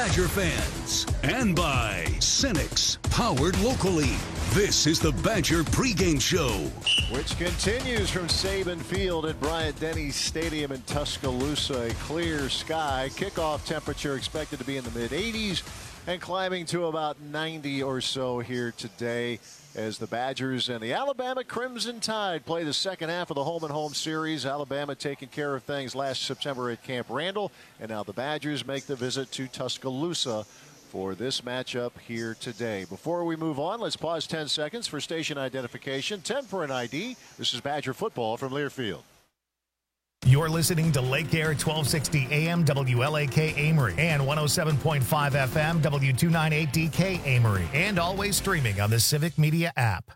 Badger fans and by Cenex, powered locally. This is the Badger pregame show, which continues from Saban Field at Bryant-Denny Stadium in Tuscaloosa. A clear sky. Kickoff temperature expected to be in the mid-80s and climbing to about 90 or so here today as the Badgers and the Alabama Crimson Tide play the second half of the home-and-home series. Alabama taking care of things last September at Camp Randall, and now the Badgers make the visit to Tuscaloosa for this matchup here today. Before we move on, let's pause 10 seconds for station identification. 10 for an ID. This is Badger football from Learfield. You're listening to Lake Air 1260 AM WLAK Amory and 107.5 FM W298DK Amory, and always streaming on the Civic Media app.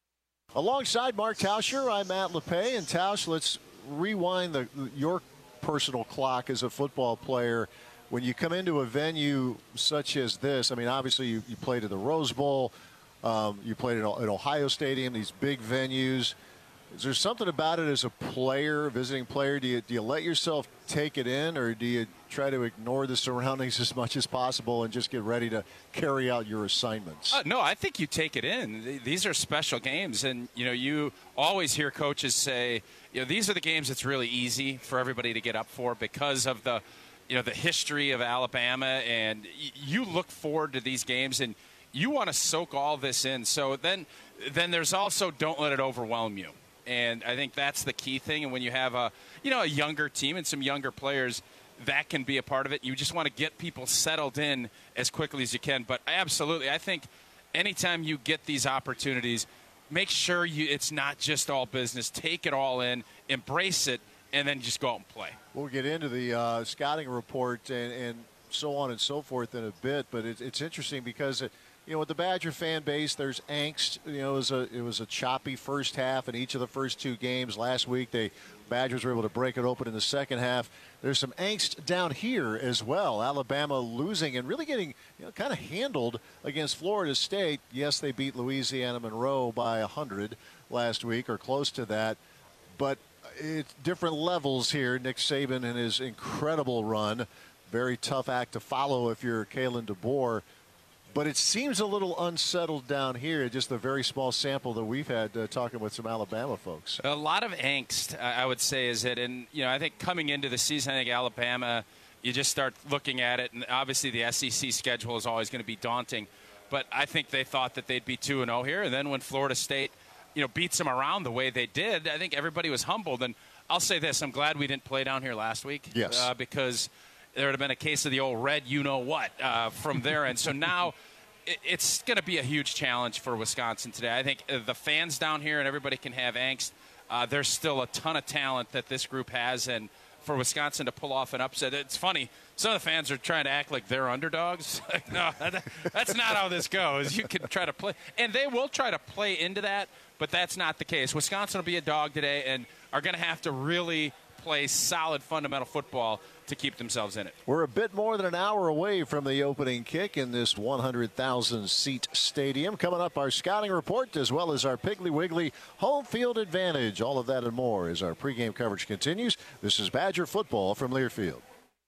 Alongside Mark Tauscher, I'm Matt LePay. And Tausch, let's rewind your personal clock as a football player. When you come into a venue such as this, I mean, obviously you played at the Rose Bowl, you played at Ohio Stadium, these big venues. Is there something about it as a player, visiting player? Do you let yourself take it in, or do you try to ignore the surroundings as much as possible and just get ready to carry out your assignments? No, I think you take it in. These are special games, and you always hear coaches say, these are the games that's really easy for everybody to get up for because of the history of Alabama, and you look forward to these games, and you want to soak all this in. So then there's also don't let it overwhelm you. And I think that's the key thing. And when you have a younger team and some younger players, that can be a part of it. You just want to get people settled in as quickly as you can. But absolutely, I think anytime you get these opportunities, make sure it's not just all business. Take it all in, embrace it, and then just go out and play. We'll get into the scouting report and so on and so forth in a bit. But it's interesting because with the Badger fan base, there's angst. It was a choppy first half in each of the first two games. Last week, Badgers were able to break it open in the second half. There's some angst down here as well. Alabama losing and really getting kind of handled against Florida State. Yes, they beat Louisiana Monroe by 100 last week or close to that. But it's different levels here. Nick Saban and his incredible run. Very tough act to follow if you're Kalen DeBoer. But it seems a little unsettled down here, just the very small sample that we've had talking with some Alabama folks. A lot of angst, I would say, is it. And, I think coming into the season, I think Alabama, you just start looking at it. And obviously the SEC schedule is always going to be daunting. But I think they thought that they'd be 2-0 here. And then when Florida State, beats them around the way they did, I think everybody was humbled. And I'll say this, I'm glad we didn't play down here last week. Yes. Because there would have been a case of the old red you-know-what from there. And so now it's going to be a huge challenge for Wisconsin today. I think the fans down here and everybody can have angst. There's still a ton of talent that this group has, and for Wisconsin to pull off an upset, it's funny. Some of the fans are trying to act like they're underdogs. No, that's not how this goes. You can try to play, and they will try to play into that, but that's not the case. Wisconsin will be a dog today and are going to have to really play solid fundamental football to keep themselves in it. We're a bit more than an hour away from the opening kick in this 100,000-seat stadium. Coming up, our scouting report as well as our Piggly Wiggly home field advantage. All of that and more as our pregame coverage continues. This is Badger football from Learfield.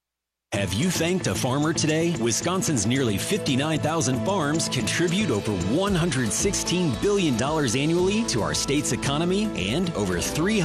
Have you thanked a farmer today? Wisconsin's nearly 59,000 farms contribute over $116 billion annually to our state's economy and over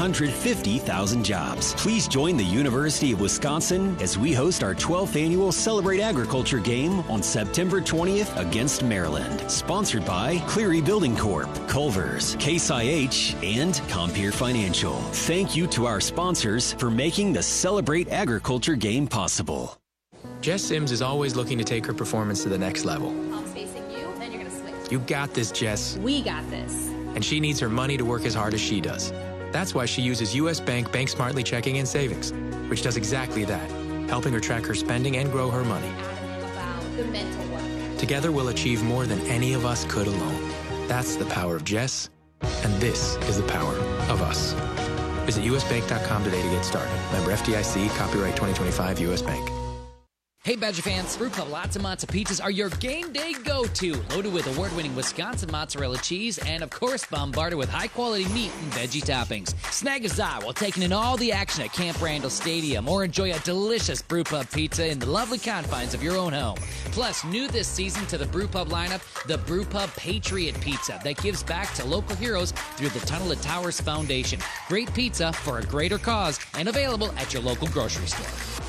350,000 jobs. Please join the University of Wisconsin as we host our 12th annual Celebrate Agriculture game on September 20th against Maryland. Sponsored by Cleary Building Corp., Culver's, Case IH, and Compeer Financial. Thank you to our sponsors for making the Celebrate Agriculture game possible. Jess Sims is always looking to take her performance to the next level. I'm facing you, then you're going to switch. You got this, Jess. We got this. And she needs her money to work as hard as she does. That's why she uses U.S. Bank Smartly Checking and Savings, which does exactly that, helping her track her spending and grow her money. About the mental work. Together we'll achieve more than any of us could alone. That's the power of Jess, and this is the power of us. Visit usbank.com today to get started. Member FDIC, copyright 2025 U.S. Bank. Hey, Badger fans, Brew Pub Lots of Mozza pizzas are your game day go-to. Loaded with award-winning Wisconsin mozzarella cheese and, of course, bombarded with high-quality meat and veggie toppings. Snag a za while taking in all the action at Camp Randall Stadium, or enjoy a delicious Brew Pub pizza in the lovely confines of your own home. Plus, new this season to the Brew Pub lineup, the Brew Pub Patriot Pizza that gives back to local heroes through the Tunnel of Towers Foundation. Great pizza for a greater cause, and available at your local grocery store.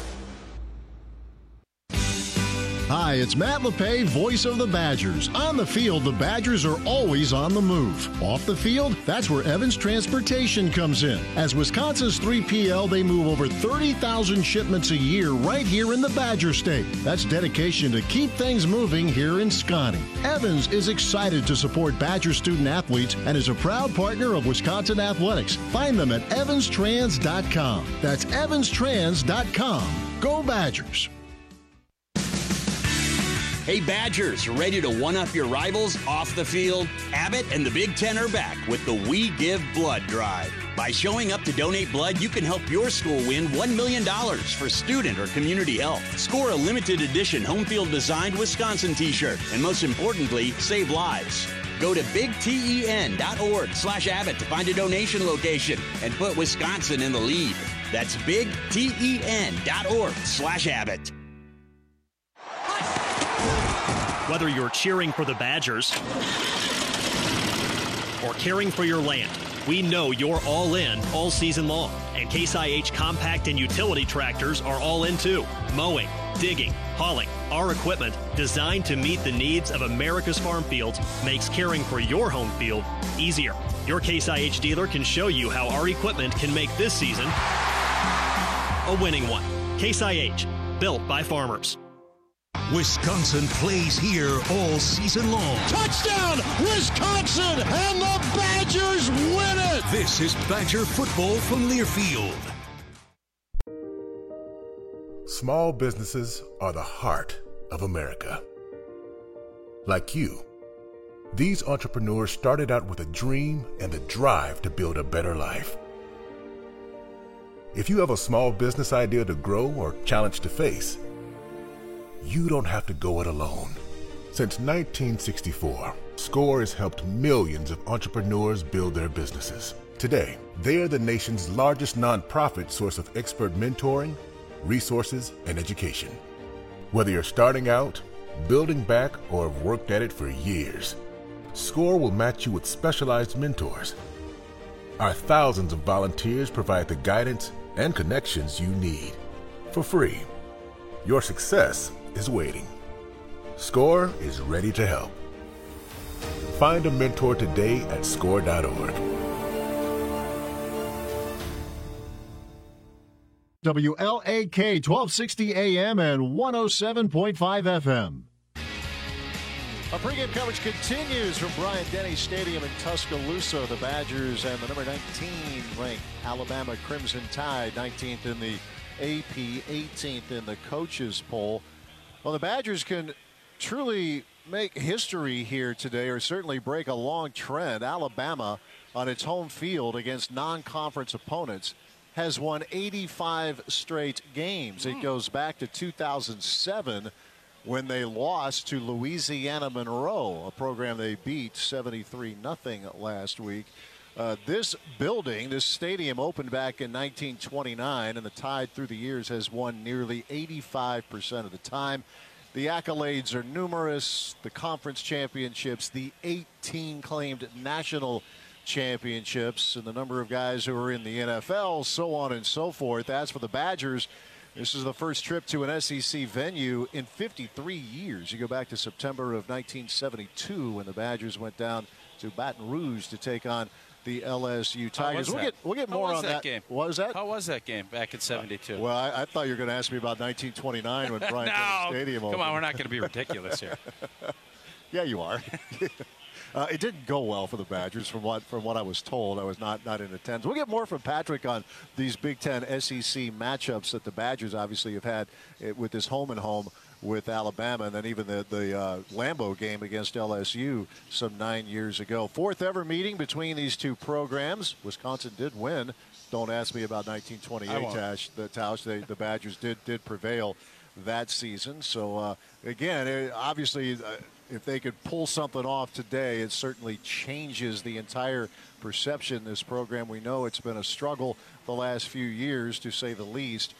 Hi, it's Matt LePay, voice of the Badgers. On the field, the Badgers are always on the move. Off the field, that's where Evans Transportation comes in. As Wisconsin's 3PL, they move over 30,000 shipments a year right here in the Badger State. That's dedication to keep things moving here in Scotty. Evans is excited to support Badger student athletes and is a proud partner of Wisconsin Athletics. Find them at evanstrans.com. That's evanstrans.com. Go Badgers! Hey Badgers, ready to one-up your rivals off the field? Abbott and the Big Ten are back with the We Give Blood Drive. By showing up to donate blood, you can help your school win $1 million for student or community health. Score a limited edition home field designed Wisconsin t-shirt, and most importantly, save lives. Go to bigten.org/Abbott to find a donation location and put Wisconsin in the lead. That's bigten.org/Abbott. Whether you're cheering for the Badgers or caring for your land, we know you're all in all season long. And Case IH compact and utility tractors are all in too. Mowing, digging, hauling, our equipment designed to meet the needs of America's farm fields makes caring for your home field easier. Your Case IH dealer can show you how our equipment can make this season a winning one. Case IH, built by farmers. Wisconsin plays here all season long. Touchdown, Wisconsin, and the Badgers win it! This is Badger football from Learfield. Small businesses are the heart of America. Like you, these entrepreneurs started out with a dream and the drive to build a better life. If you have a small business idea to grow or challenge to face, you don't have to go it alone. Since 1964, SCORE has helped millions of entrepreneurs build their businesses. Today, they are the nation's largest nonprofit source of expert mentoring, resources, and education. Whether you're starting out, building back, or have worked at it for years, SCORE will match you with specialized mentors. Our thousands of volunteers provide the guidance and connections you need for free. Your success is waiting. SCORE is ready to help. Find a mentor today at SCORE.org. WLAK 1260 AM and 107.5 FM. Our pregame coverage continues from Bryant-Denny Stadium in Tuscaloosa. The Badgers and the number 19 ranked Alabama Crimson Tide, 19th in the AP, 18th in the coaches poll. Well, the Badgers can truly make history here today, or certainly break a long trend. Alabama, on its home field against non-conference opponents, has won 85 straight games. It goes back to 2007 when they lost to Louisiana Monroe, a program they beat 73-0 last week. This building, this stadium, opened back in 1929, and the Tide through the years has won nearly 85% of the time. The accolades are numerous: the conference championships, the 18 claimed national championships, and the number of guys who are in the NFL, so on and so forth. As for the Badgers, this is the first trip to an SEC venue in 53 years. You go back to September of 1972 when the Badgers went down to Baton Rouge to take on the LSU Tigers. We'll get more on that game. What was that? How was that game back in 72? Well, I thought you were going to ask me about 1929 when Bryant-Denny Stadium opened. Come on, we're not going to be ridiculous here. Yeah, you are. It didn't go well for the Badgers from what I was told. I was not in attendance. We'll get more from Patrick on these Big Ten SEC matchups that the Badgers obviously have had with this home and home with Alabama, and then even the Lambeau game against LSU some 9 years ago. Fourth ever meeting between these two programs. Wisconsin did win. Don't ask me about 1928, Tausch. The Badgers did prevail that season. So, again, obviously, if they could pull something off today, it certainly changes the entire perception of this program. We know it's been a struggle the last few years, to say the least.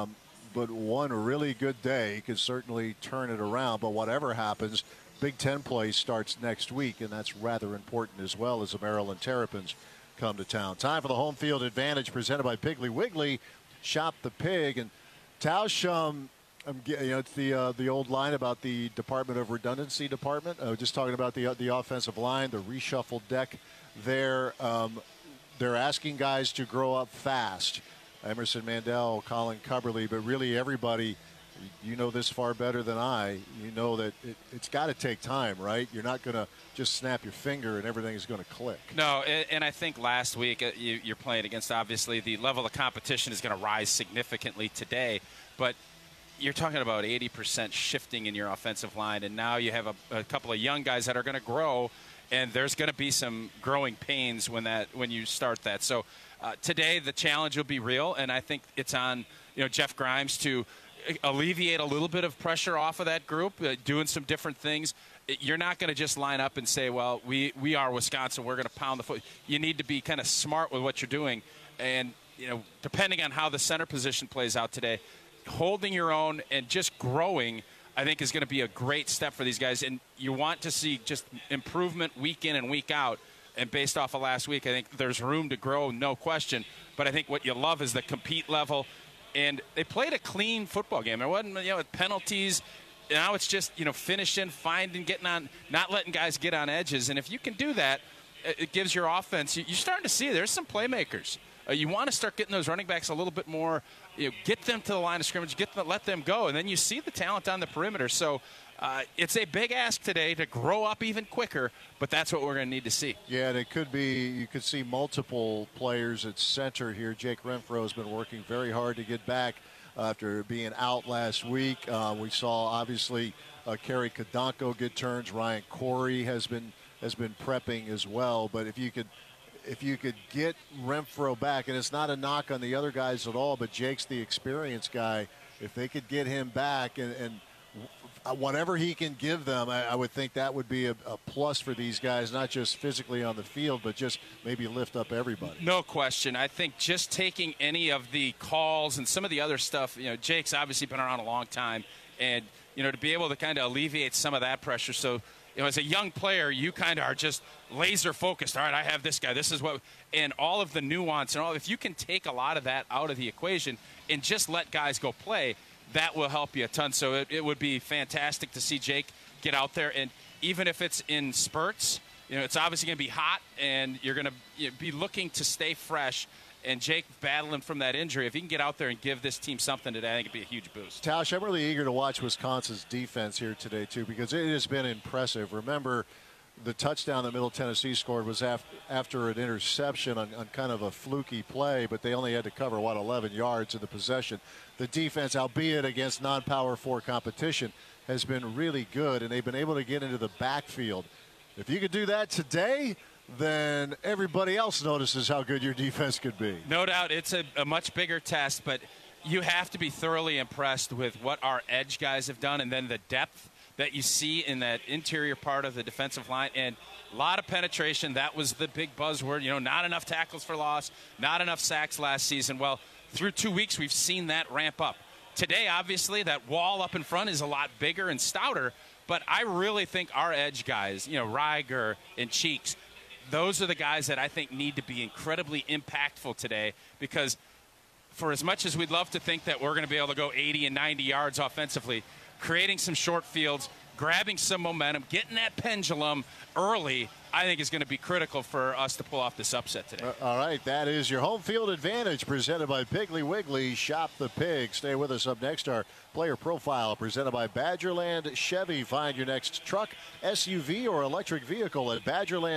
But one really good day could certainly turn it around. But whatever happens, Big Ten play starts next week, and that's rather important as well as the Maryland Terrapins come to town. Time for the Home Field Advantage presented by Piggly Wiggly. Shop the Pig. And Tausch, it's the old line about the Department of Redundancy department. Just talking about the offensive line, the reshuffled deck there. They're asking guys to grow up fast. Emerson Mandel, Colin Cubberly, but really everybody, you know this far better than I. You know that it's got to take time, right? You're not going to just snap your finger and everything is going to click. No, and I think last week you're playing against, obviously, the level of competition is going to rise significantly today. But you're talking about 80% shifting in your offensive line, and now you have a couple of young guys that are going to grow, and there's going to be some growing pains when you start that. So today the challenge will be real, and I think it's on Jeff Grimes to alleviate a little bit of pressure off of that group, doing some different things. You're not going to just line up and say, well, we are Wisconsin, we're going to pound the foot. You need to be kind of smart with what you're doing, and depending on how the center position plays out today, holding your own and just growing, I think, is going to be a great step for these guys. And you want to see just improvement week in and week out. And based off of last week, I think there's room to grow, no question. But I think what you love is the compete level. And they played a clean football game. There wasn't, penalties. Now it's just, finishing, finding, getting on, not letting guys get on edges. And if you can do that, it gives your offense, you're starting to see there's some playmakers. You want to start getting those running backs a little bit more, get them to the line of scrimmage, let them go, and then you see the talent on the perimeter. So it's a big ask today to grow up even quicker, but that's what we're going to need to see. Yeah, and it could be, you could see multiple players at center here. Jake Renfro has been working very hard to get back after being out last week. We saw, obviously, Kerry Kadonko get turns. Ryan Corey has been prepping as well. But if you could get Renfro back, and it's not a knock on the other guys at all, but Jake's the experienced guy. If they could get him back and whatever he can give them, I would think that would be a plus for these guys, not just physically on the field, but just maybe lift up everybody. No question. I think just taking any of the calls and some of the other stuff, Jake's obviously been around a long time, and, to be able to kind of alleviate some of that pressure. So, as a young player, you kind of are just laser focused. All right, I have this guy. This is what, and all of the nuance and all. If you can take a lot of that out of the equation and just let guys go play, that will help you a ton. So it would be fantastic to see Jake get out there, and even if it's in spurts, it's obviously going to be hot, and you're going to be looking to stay fresh. And Jake battling from that injury, if he can get out there and give this team something today, I think it'd be a huge boost. Tausch, I'm really eager to watch Wisconsin's defense here today, too, because it has been impressive. Remember, the touchdown that Middle Tennessee scored was after an interception on kind of a fluky play, but they only had to cover, 11 yards in the possession. The defense, albeit against non-Power 4 competition, has been really good, and they've been able to get into the backfield. If you could do that today, then everybody else notices how good your defense could be. No doubt. It's a much bigger test, but you have to be thoroughly impressed with what our edge guys have done, and then the depth that you see in that interior part of the defensive line, and a lot of penetration. That was the big buzzword. Not enough tackles for loss, not enough sacks last season. Well, through 2 weeks, we've seen that ramp up. Today, obviously, that wall up in front is a lot bigger and stouter, but I really think our edge guys, Reiger and Cheeks, those are the guys that I think need to be incredibly impactful today, because for as much as we'd love to think that we're going to be able to go 80 and 90 yards offensively, creating some short fields, grabbing some momentum, getting that pendulum early, I think is going to be critical for us to pull off this upset today. All right, that is your Home Field Advantage presented by Piggly Wiggly. Shop the Pig. Stay with us. Up next, our player profile presented by Badgerland Chevy. Find your next truck, SUV, or electric vehicle at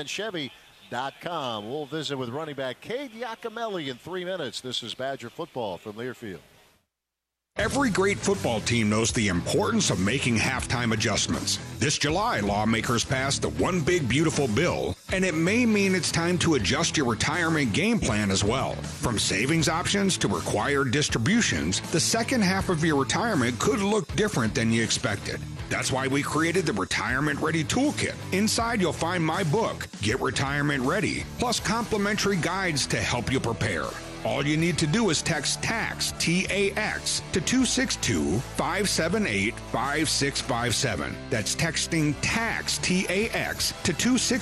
BadgerlandChevy.com. We'll visit with running back Cade Giacomelli in 3 minutes. This is Badger Football from Learfield. Every great football team knows the importance of making halftime adjustments. This July, lawmakers passed the One Big Beautiful Bill, And it may mean it's time to adjust your retirement game plan as well. From savings options to required distributions, the second half of your retirement could look different than you expected. That's why we created the Retirement Ready Toolkit. Inside, you'll find my book, Get Retirement Ready, plus complimentary guides to help you prepare. All you need to do is text TAX, T-A-X, to 262-578-5657. That's texting TAX, T-A-X, to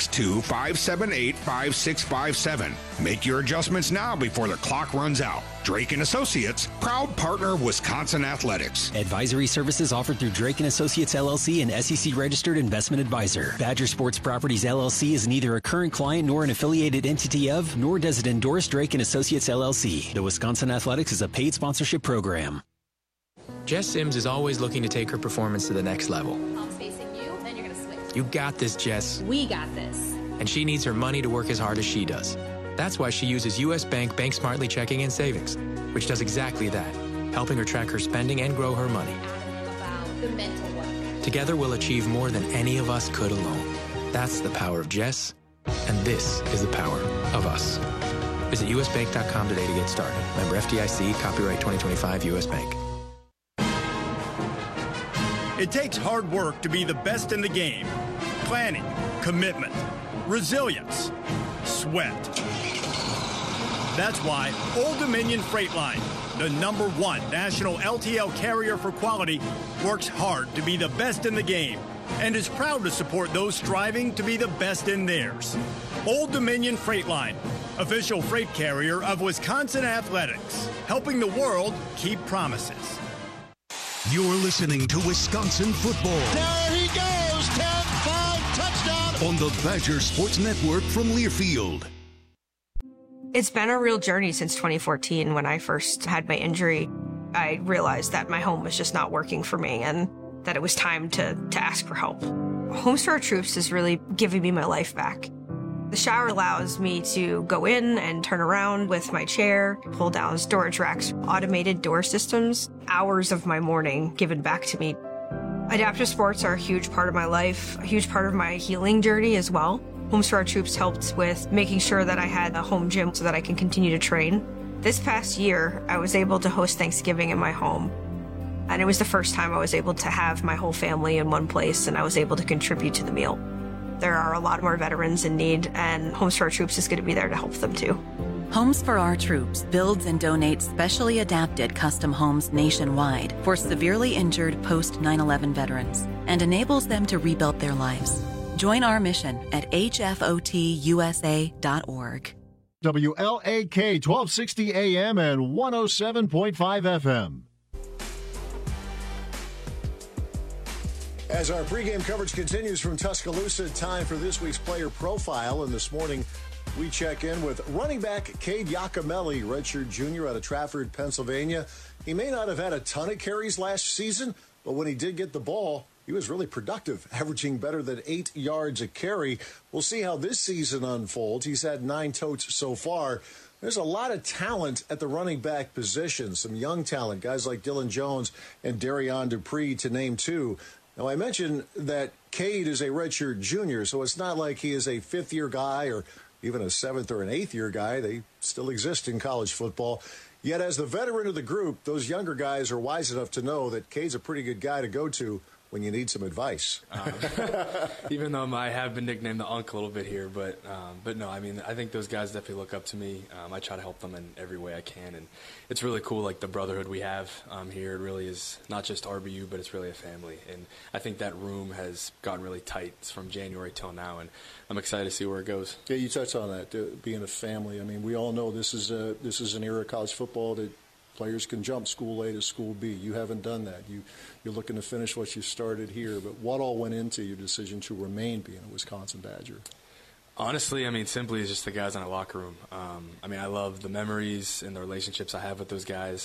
262-578-5657. Make your adjustments now before the clock runs out. Drake & Associates, proud partner of Wisconsin Athletics. Advisory services offered through Drake & Associates, LLC, an SEC-registered investment advisor. Badger Sports Properties, LLC is neither a current client nor an affiliated entity of, nor does it endorse Drake & Associates, LLC. The Wisconsin Athletics is a paid sponsorship program. Jess Sims is always looking to take her performance to the next level. I'm facing you, then you're going to switch. You got this, Jess. We got this. And she needs her money to work as hard as she does. That's why she uses U.S. Bank Smartly Checking and Savings, which does exactly that, helping her track her spending and grow her money. About the mental work. Together we'll achieve more than any of us could alone. That's the power of Jess, and this is the power of us. Visit usbank.com today to get started. Member FDIC, copyright 2025 U.S. Bank. It takes hard work to be the best in the game. Planning, commitment, resilience, sweat. That's why Old Dominion Freight Line, the #1 national LTL carrier for quality, works hard to be the best in the game and is proud to support those striving to be the best in theirs. Old Dominion Freight Line, official freight carrier of Wisconsin Athletics, helping the world keep promises. You're listening to Wisconsin football. There he goes, 10-5 touchdown. On the Badger Sports Network from Learfield. It's been a real journey since 2014 when I first had my injury. I realized that my home was just not working for me and that it was time to ask for help. Homes for Our Troops is really giving me my life back. The shower allows me to go in and turn around with my chair, pull down storage racks, automated door systems, hours of my morning given back to me. Adaptive sports are a huge part of my life, a huge part of my healing journey as well. Homes for Our Troops helped with making sure that I had a home gym so that I can continue to train. This past year, I was able to host Thanksgiving in my home. And it was the first time I was able to have my whole family in one place and I was able to contribute to the meal. There are a lot more veterans in need, and Homes for Our Troops is going to be there to help them too. Homes for Our Troops builds and donates specially adapted custom homes nationwide for severely injured post 9/11 veterans and enables them to rebuild their lives. Join our mission at hfotusa.org. WLAK 1260 AM and 107.5 FM. As our pregame coverage continues from Tuscaloosa, time for this week's player profile. And this morning, we check in with running back Cade Giacomelli, redshirt junior out of Trafford, Pennsylvania. He may not have had a ton of carries last season, but when he did get the ball, he was really productive, averaging better than 8 yards a carry. We'll see how this season unfolds. He's had 9 totes so far. There's a lot of talent at the running back position, some young talent, guys like Dylan Jones and Darion Dupree to name two. Now, I mentioned that Cade is a redshirt junior, so it's not like he is a fifth-year guy or even a seventh or an eighth-year guy. They still exist in college football. Yet, as the veteran of the group, those younger guys are wise enough to know that Cade's a pretty good guy to go to when you need some advice. Even though I have been nicknamed the Unk a little bit here, but no, I mean, I think those guys definitely look up to me. I try to help them in every way I can, and it's really cool, like the brotherhood we have here. It really is not just RBU, but it's really a family, and I think that room has gotten really tight from January till now, and I'm excited to see where it goes. Yeah, you touched on that, being a family. I mean, we all know this is an era of college football that players can jump school A to school B. You haven't done that. You're looking to finish what you started here. But what all went into your decision to remain being a Wisconsin Badger? Honestly, I mean, simply it's just the guys in our locker room. I mean, I love the memories and the relationships I have with those guys.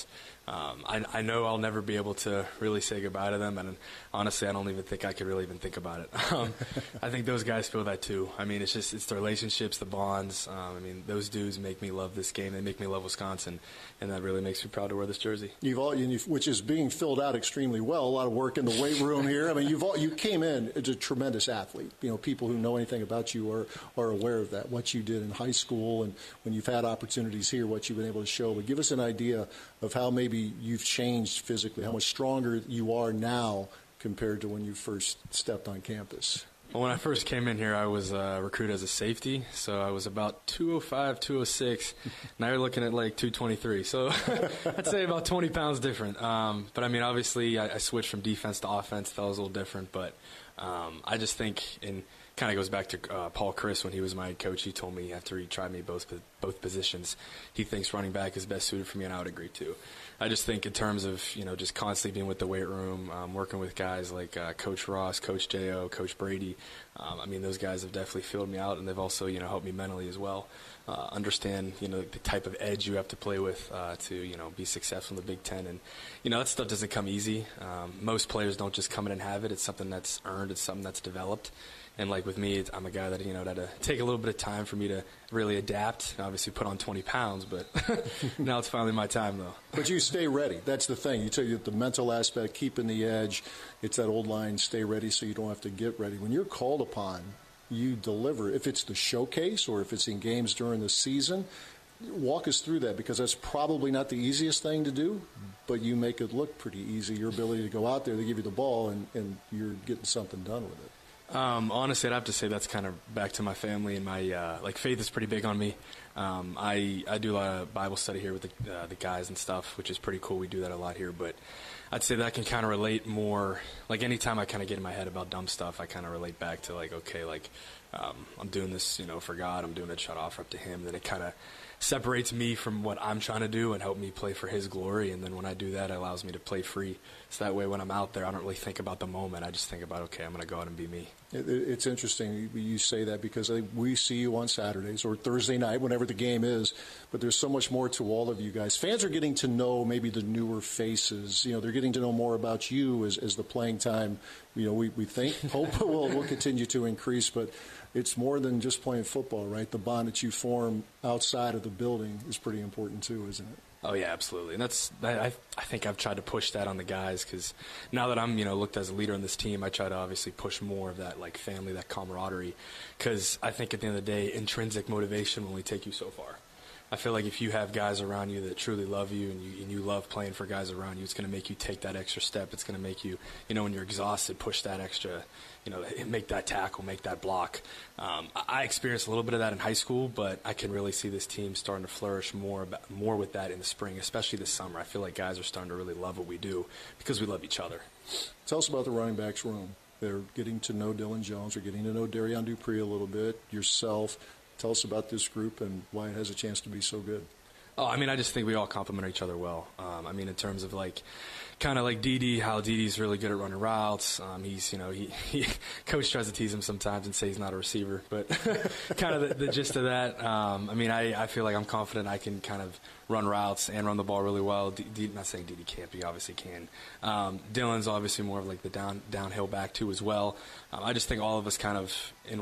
I know I'll never be able to really say goodbye to them, and honestly, I don't even think I could really even think about it. I think those guys feel that too. I mean, it's the relationships, the bonds. I mean, those dudes make me love this game. They make me love Wisconsin, and that really makes me proud to wear this jersey. Which is being filled out extremely well. A lot of work in the weight room here. I mean, you came in as a tremendous athlete. You know, people who know anything about you are aware of that. What you did in high school, and when you've had opportunities here, what you've been able to show. But give us an idea of how maybe you've changed physically, how much stronger you are now compared to when you first stepped on campus. Well, when I first came in here, I was recruited as a safety, so I was about 205, 206. Now you're looking at like 223, so I'd say about 20 pounds different. But, I mean, obviously I switched from defense to offense. That was a little different, but I just think kind of goes back to Paul Chris when he was my coach. He told me after he tried me both positions, he thinks running back is best suited for me, and I would agree too. I just think in terms of just constantly being with the weight room, working with guys like Coach Ross, Coach J.O., Coach Brady. I mean, those guys have definitely filled me out, and they've also helped me mentally as well. Understand the type of edge you have to play with to be successful in the Big Ten, and that stuff doesn't come easy. Most players don't just come in and have it. It's something that's earned. It's something that's developed. And like with me, I'm a guy that that had to take a little bit of time for me to really adapt. Obviously, put on 20 pounds, but now it's finally my time, though. But you stay ready. That's the thing. You tell you the mental aspect, keeping the edge. It's that old line, stay ready, so you don't have to get ready. When you're called upon, you deliver. If it's the showcase or if it's in games during the season, walk us through that, because that's probably not the easiest thing to do, but you make it look pretty easy. Your ability to go out there, they give you the ball, and you're getting something done with it. Honestly, I'd have to say that's kind of back to my family, and my faith is pretty big on me. I do a lot of Bible study here with the guys and stuff, which is pretty cool. We do that a lot here, but I'd say that I can kind of relate more. Like anytime I kind of get in my head about dumb stuff, I kind of relate back to I'm doing this, for God. I'm doing it shut off up to Him. Then it kind of separates me from what I'm trying to do and help me play for His glory. And then when I do that, it allows me to play free. So that way when I'm out there, I don't really think about the moment. I just think about, okay, I'm going to go out and be me. It's interesting you say that, because we see you on Saturdays or Thursday night, whenever the game is, but there's so much more to all of you guys. Fans are getting to know maybe the newer faces. They're getting to know more about you as the playing time, we hope will continue to increase, but it's more than just playing football, right? The bond that you form outside of the building is pretty important too, isn't it? Oh, yeah, absolutely. And I think I've tried to push that on the guys, because now that I'm, looked as a leader in this team, I try to obviously push more of that, family, that camaraderie, because I think at the end of the day, intrinsic motivation will only take you so far. I feel like if you have guys around you that truly love you, and you love playing for guys around you, it's going to make you take that extra step. It's going to make you, when you're exhausted, push that extra, make that tackle, make that block. I experienced a little bit of that in high school, but I can really see this team starting to flourish more with that in the spring, especially this summer. I feel like guys are starting to really love what we do because we love each other. Tell us about the running backs room. They're getting to know Dylan Jones. They're getting to know Darian Dupree a little bit, yourself. Tell us about this group and why it has a chance to be so good. Oh, I just think we all complement each other well. In terms of kind of like Dede, how Dede's really good at running routes. He's, coach tries to tease him sometimes and say he's not a receiver, but kind of the gist of that. I feel like I'm confident I can kind of run routes and run the ball really well. Not saying Dede can't, but he obviously can. Dylan's obviously more of the downhill back too as well. I just think all of us kind of in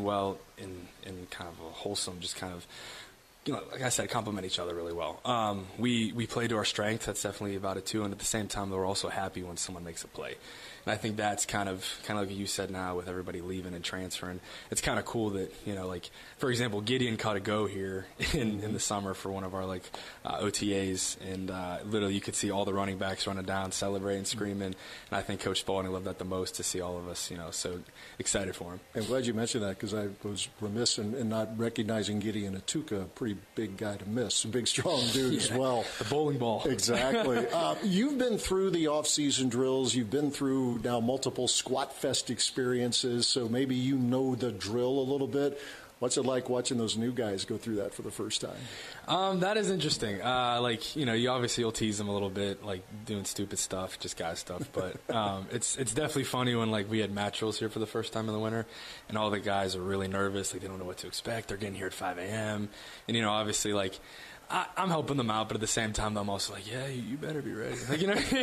kind of a wholesome, just kind of, like I said, complement each other really well. We play to our strength. That's definitely about it too. And at the same time, we're also happy when someone makes a play. And I think that's kind of like you said now, with everybody leaving and transferring. It's kind of cool that, for example, Gideon caught a go here in the summer for one of our OTAs, and literally you could see all the running backs running down, celebrating, screaming. And I think Coach Spalding loved that the most, to see all of us, so excited for him. I'm glad you mentioned that, because I was remiss in not recognizing Gideon Atuka, a pretty big guy to miss, a big, strong dude as well. The bowling ball. Exactly. You've been through the off-season drills. You've been through now multiple Squat Fest experiences, so maybe you know the drill a little bit. What's it like watching those new guys go through that for the first time? That is interesting. You'll tease them a little bit, doing stupid stuff, just guy stuff. But it's definitely funny when we had match drills here for the first time in the winter, and all the guys are really nervous. They don't know what to expect. They're getting here at 5 a.m. And obviously I'm helping them out, but at the same time, I'm also like, yeah, you better be ready. Like,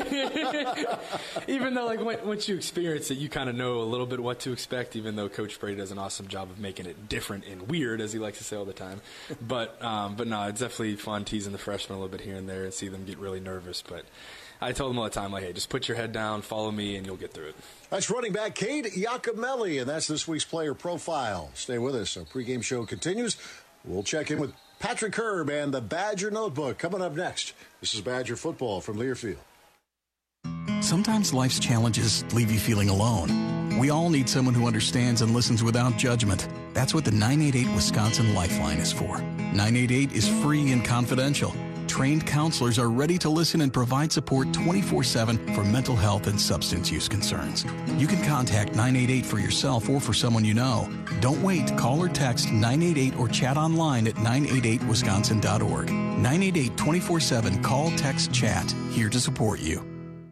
even though, like, once you experience it, you kind of know a little bit what to expect, even though Coach Brady does an awesome job of making it different and weird, as he likes to say all the time. But no, it's definitely fun teasing the freshmen a little bit here and there and see them get really nervous. But I tell them all the time, like, hey, just put your head down, follow me, and you'll get through it. That's running back Cade Iacomelli, and that's this week's player profile. Stay with us. Our pregame show continues. We'll check in with Patrick Herb and the Badger Notebook coming up next. This is Badger Football from Learfield. Sometimes life's challenges leave you feeling alone. We all need someone who understands and listens without judgment. That's what the 988 Wisconsin Lifeline is for. 988 is free and confidential. Trained counselors are ready to listen and provide support 24/7 for mental health and substance use concerns. You can contact 988 for yourself or for someone you know. Don't wait. Call or text 988 or chat online at 988wisconsin.org. 988 24/7. Call, text, chat. Here to support you.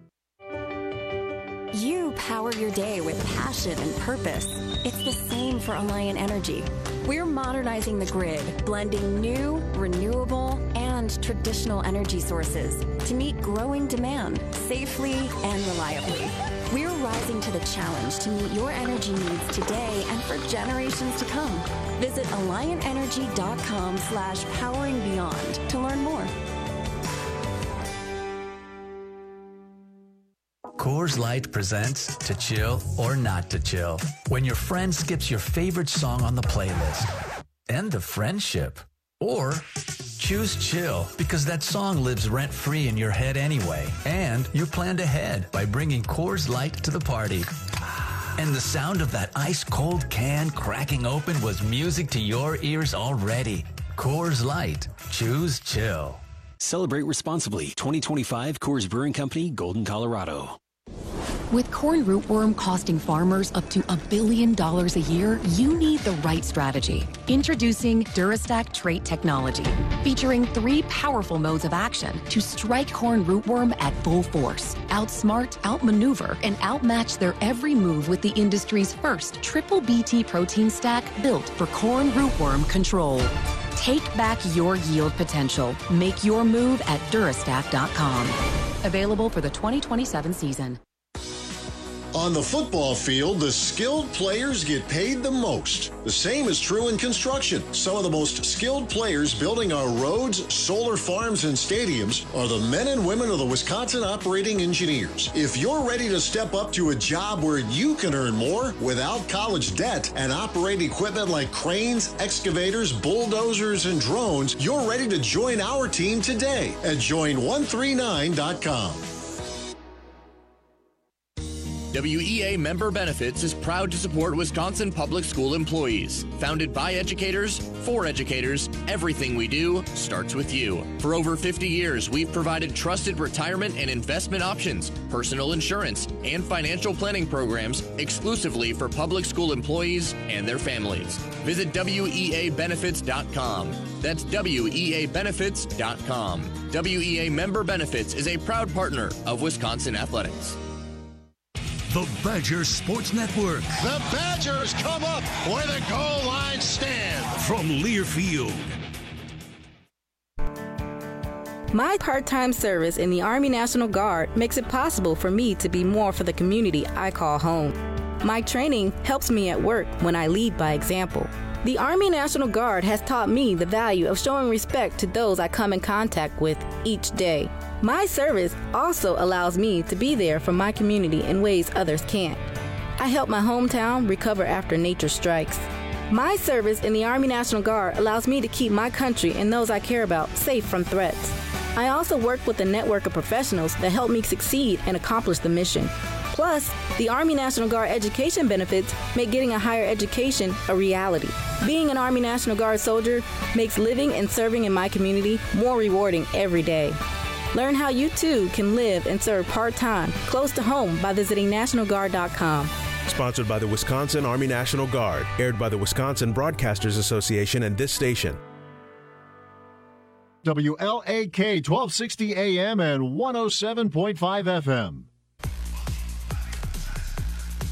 You power your day with passion and purpose. It's the same for Alliant Energy. We're modernizing the grid, blending new, renewable, and traditional energy sources to meet growing demand safely and reliably. We're rising to the challenge to meet your energy needs today and for generations to come. Visit AlliantEnergy.com/poweringbeyond to learn more. Coors Light presents To Chill or Not to Chill. When your friend skips your favorite song on the playlist. End of friendship. Or choose chill because that song lives rent-free in your head anyway. And you're planned ahead by bringing Coors Light to the party. And the sound of that ice-cold can cracking open was music to your ears already. Coors Light. Choose chill. Celebrate responsibly. 2025 Coors Brewing Company, Golden, Colorado. With corn rootworm costing farmers up to $1 billion a year, you need the right strategy. Introducing Durastack trait technology, featuring 3 powerful modes of action to strike corn rootworm at full force, outsmart, outmaneuver, and outmatch their every move with the industry's first triple BT protein stack built for corn rootworm control. Take back your yield potential. Make your move at Durastack.com. Available for the 2027 season. On the football field, the skilled players get paid the most. The same is true in construction. Some of the most skilled players building our roads, solar farms, and stadiums are the men and women of the Wisconsin Operating Engineers. If you're ready to step up to a job where you can earn more without college debt and operate equipment like cranes, excavators, bulldozers, and drones, you're ready to join our team today at join139.com. WEA Member Benefits is proud to support Wisconsin public school employees. Founded by educators, for educators, everything we do starts with you. For over 50 years, we've provided trusted retirement and investment options, personal insurance, and financial planning programs exclusively for public school employees and their families. Visit WEAbenefits.com. That's WEAbenefits.com. WEA Member Benefits is a proud partner of Wisconsin Athletics. The Badger Sports Network. The Badgers come up where the goal line stands. From Learfield. My part-time service in the Army National Guard makes it possible for me to be more for the community I call home. My training helps me at work when I lead by example. The Army National Guard has taught me the value of showing respect to those I come in contact with each day. My service also allows me to be there for my community in ways others can't. I help my hometown recover after nature strikes. My service in the Army National Guard allows me to keep my country and those I care about safe from threats. I also work with a network of professionals that help me succeed and accomplish the mission. Plus, the Army National Guard education benefits make getting a higher education a reality. Being an Army National Guard soldier makes living and serving in my community more rewarding every day. Learn how you too can live and serve part-time, close to home by visiting NationalGuard.com. Sponsored by the Wisconsin Army National Guard. Aired by the Wisconsin Broadcasters Association and this station. WLAK 1260 AM and 107.5 FM.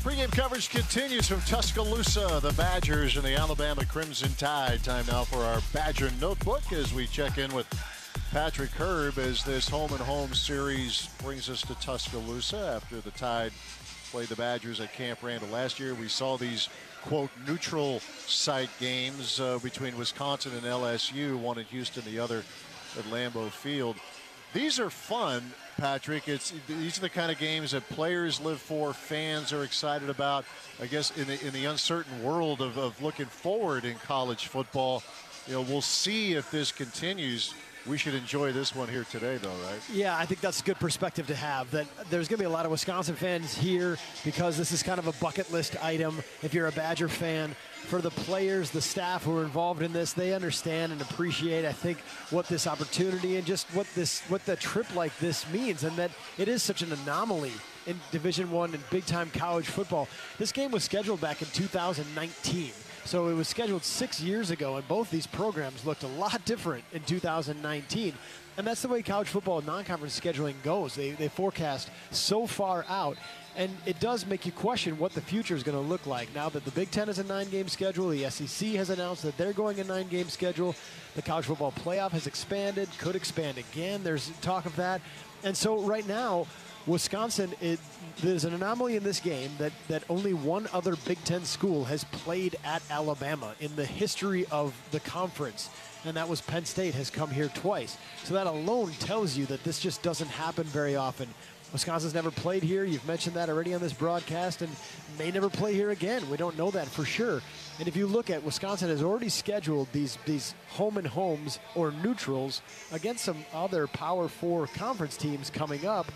Pre-game coverage continues from Tuscaloosa, the Badgers and the Alabama Crimson Tide. Time now for our Badger Notebook as we check in with Patrick Herb as this home-and-home series brings us to Tuscaloosa after the Tide played the Badgers at Camp Randall last year. We saw these, quote, neutral site games between Wisconsin and LSU, one in Houston, the other at Lambeau Field. These are fun, Patrick. These are the kind of games that players live for, fans are excited about. I guess in the uncertain world of looking forward in college football, we'll see if this continues. We should enjoy this one here today, though, right? Yeah, I think that's a good perspective to have, that there's going to be a lot of Wisconsin fans here because this is kind of a bucket list item. If you're a Badger fan, for the players, the staff who are involved in this, they understand and appreciate, I think, what this opportunity and just what the trip like this means, and that it is such an anomaly in Division I and big-time college football. This game was scheduled back in 2019. So it was scheduled 6 years ago, and both these programs looked a lot different in 2019. And that's the way college football non-conference scheduling goes. They forecast so far out, and it does make you question what the future is going to look like. Now that the Big Ten has a 9-game schedule, the SEC has announced that they're going a 9-game schedule. The college football playoff has expanded, could expand again. There's talk of that. And so right now, Wisconsin, there's an anomaly in this game that only one other Big Ten school has played at Alabama in the history of the conference, and that was Penn State has come here twice. So that alone tells you that this just doesn't happen very often. Wisconsin's never played here. You've mentioned that already on this broadcast, and may never play here again. We don't know that for sure. And if you look at, Wisconsin has already scheduled these home and homes or neutrals against some other Power 4 conference teams coming up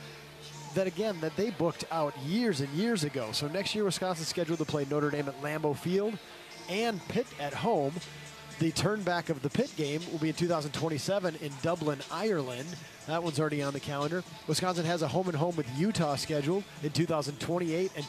that they booked out years and years ago. So next year, Wisconsin's scheduled to play Notre Dame at Lambeau Field and Pitt at home. The turnback of the Pitt game will be in 2027 in Dublin, Ireland. That one's already on the calendar. Wisconsin has a home and home with Utah scheduled in 2028 and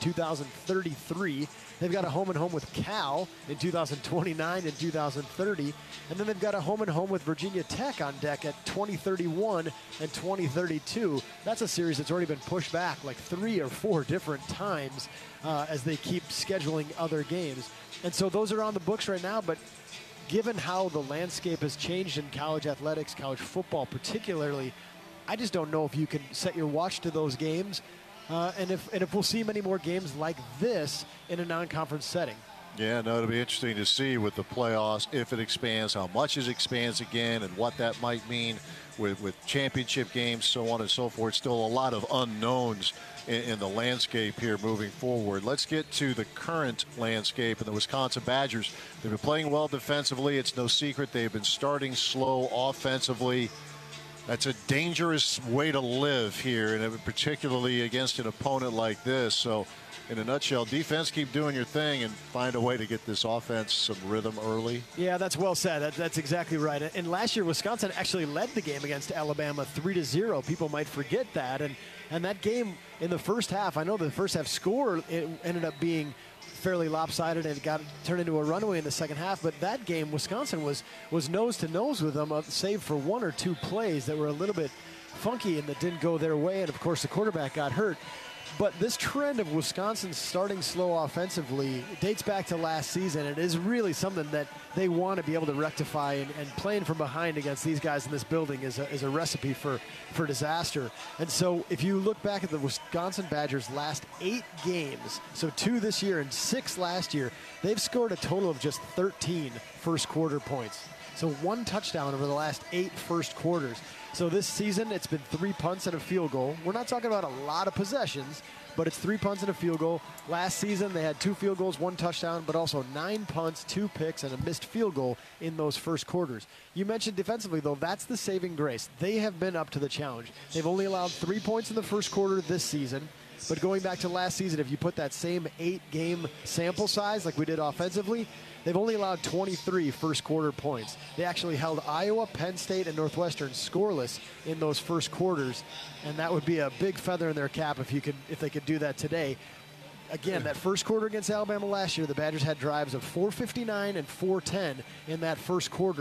2033. They've got a home and home with Cal in 2029 and 2030. And then they've got a home and home with Virginia Tech on deck at 2031 and 2032. That's a series that's already been pushed back like 3 or 4 different times as they keep scheduling other games. And so those are on the books right now, but given how the landscape has changed in college athletics, college football particularly, I just don't know if you can set your watch to those games and if we'll see many more games like this in a non-conference setting. Yeah, no, it'll be interesting to see with the playoffs, if it expands, how much it expands again, and what that might mean with championship games, so on and so forth. Still a lot of unknowns in the landscape here moving forward. Let's get to the current landscape and the Wisconsin Badgers. They've been playing well defensively. It's no secret they've been starting slow offensively. That's a dangerous way to live here, and particularly against an opponent like this. So in a nutshell, defense, keep doing your thing and find a way to get this offense some rhythm early. Yeah, that's well said. That's exactly right. And last year, Wisconsin actually led the game against Alabama 3-0. People might forget that. And that game in the first half, I know the first half score it ended up being fairly lopsided and it got turned into a runaway in the second half. But that game, Wisconsin was nose to nose with them, save for 1 or 2 plays that were a little bit funky and that didn't go their way. And of course, the quarterback got hurt. But this trend of Wisconsin starting slow offensively dates back to last season. It is really something that they want to be able to rectify, and playing from behind against these guys in this building is a recipe for disaster. And so if you look back at the Wisconsin Badgers' last 8 games, so 2 this year and 6 last year, they've scored a total of just 13 first quarter points. So 1 touchdown over the last 8 first quarters. So this season, it's been 3 punts and a field goal. We're not talking about a lot of possessions, but it's 3 punts and a field goal. Last season, they had 2 field goals, 1 touchdown, but also 9 punts, 2 picks, and a missed field goal in those first quarters. You mentioned defensively, though, that's the saving grace. They have been up to the challenge. They've only allowed 3 points in the first quarter this season. But going back to last season, if you put that same 8-game sample size like we did offensively, they've only allowed 23 first quarter points. They actually held Iowa, Penn State, and Northwestern scoreless in those first quarters, and that would be a big feather in their cap if they could do that today. Again, that first quarter against Alabama last year, the Badgers had drives of 4:59 and 4:10 in that first quarter.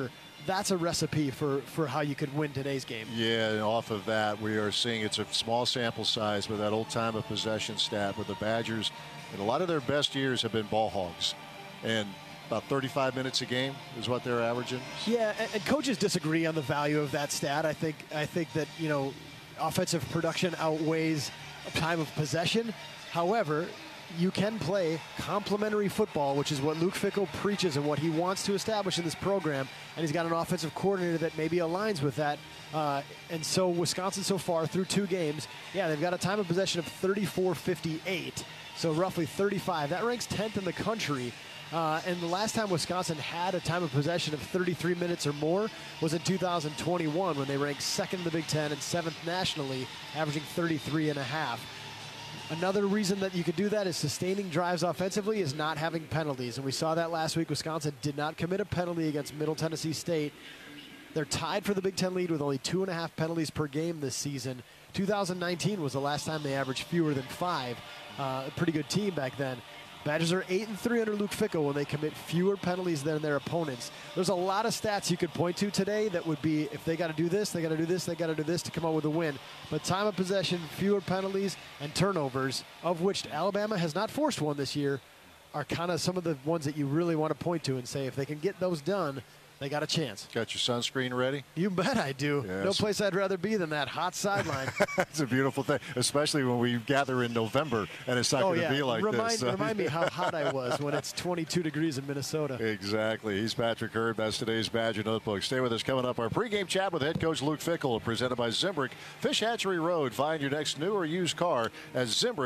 that's a recipe for how you could win today's game. Yeah, and off of that, we are seeing it's a small sample size, but that old time of possession stat with the Badgers, and a lot of their best years have been ball hogs. And about 35 minutes a game is what they're averaging. Yeah, and coaches disagree on the value of that stat. I think that, offensive production outweighs time of possession. However, you can play complementary football, which is what Luke Fickell preaches and what he wants to establish in this program. And he's got an offensive coordinator that maybe aligns with that. And so Wisconsin so far through 2 games, they've got a time of possession of 34.58, so roughly 35. That ranks 10th in the country. And the last time Wisconsin had a time of possession of 33 minutes or more was in 2021 when they ranked 2nd in the Big Ten and 7th nationally, averaging 33.5. Another reason that you could do that is sustaining drives offensively is not having penalties. And we saw that last week. Wisconsin did not commit a penalty against Middle Tennessee State. They're tied for the Big Ten lead with only 2.5 penalties per game this season. 2019 was the last time they averaged fewer than 5. A pretty good team back then. Badgers are 8-3 under Luke Fickell when they commit fewer penalties than their opponents. There's a lot of stats you could point to today that would be if they got to do this, they got to do this, they got to do this to come up with a win. But time of possession, fewer penalties, and turnovers, of which Alabama has not forced one this year, are kind of some of the ones that you really want to point to and say if they can get those done, they got a chance. Got your sunscreen ready? You bet I do. Yes. No place I'd rather be than that hot sideline. It's a beautiful thing, especially when we gather in November and it's not going to be like this. Remind me how hot I was when it's 22 degrees in Minnesota. Exactly. He's Patrick Herb. That's today's Badger Notebook. Stay with us. Coming up, our pregame chat with head coach Luke Fickell, presented by Zimbrick Fish Hatchery Road. Find your next new or used car at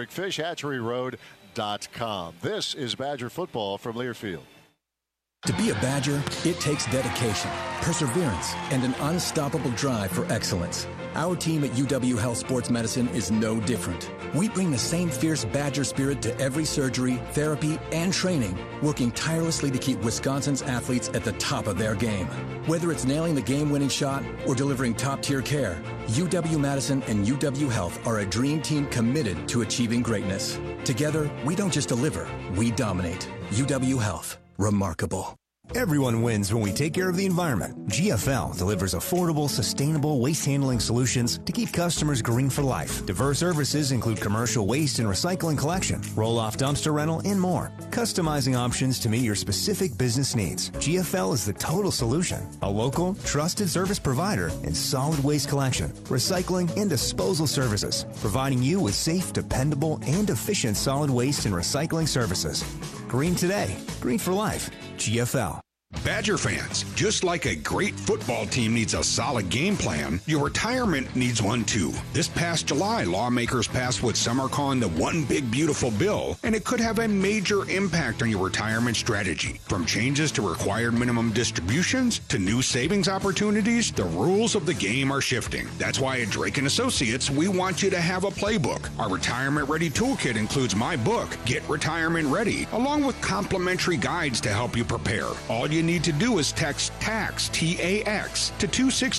ZimbrickFishHatcheryRoad.com. This is Badger football from Learfield. To be a Badger, it takes dedication, perseverance, and an unstoppable drive for excellence. Our team at UW Health Sports Medicine is no different. We bring the same fierce Badger spirit to every surgery, therapy, and training, working tirelessly to keep Wisconsin's athletes at the top of their game. Whether it's nailing the game-winning shot or delivering top-tier care, UW-Madison and UW Health are a dream team committed to achieving greatness. Together, we don't just deliver, we dominate. UW Health. Remarkable. Everyone wins when we take care of the environment. GFL delivers affordable, sustainable waste handling solutions to keep customers green for life. Diverse services include commercial waste and recycling collection, roll-off dumpster rental, and more. Customizing options to meet your specific business needs. GFL is the total solution. A local, trusted service provider in solid waste collection, recycling, and disposal services, providing you with safe, dependable, and efficient solid waste and recycling services. Green today, green for life. GFL. Badger fans, just like a great football team needs a solid game plan, your retirement needs one too. This past July, lawmakers passed what some are calling the One Big Beautiful Bill, and it could have a major impact on your retirement strategy. From changes to required minimum distributions to new savings opportunities, the rules of the game are shifting. That's why at Drake & Associates, we want you to have a playbook. Our Retirement Ready Toolkit includes my book, Get Retirement Ready, along with complimentary guides to help you prepare. All you need to do is text TAX, T-A-X, to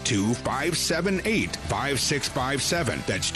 262-578-5657. That's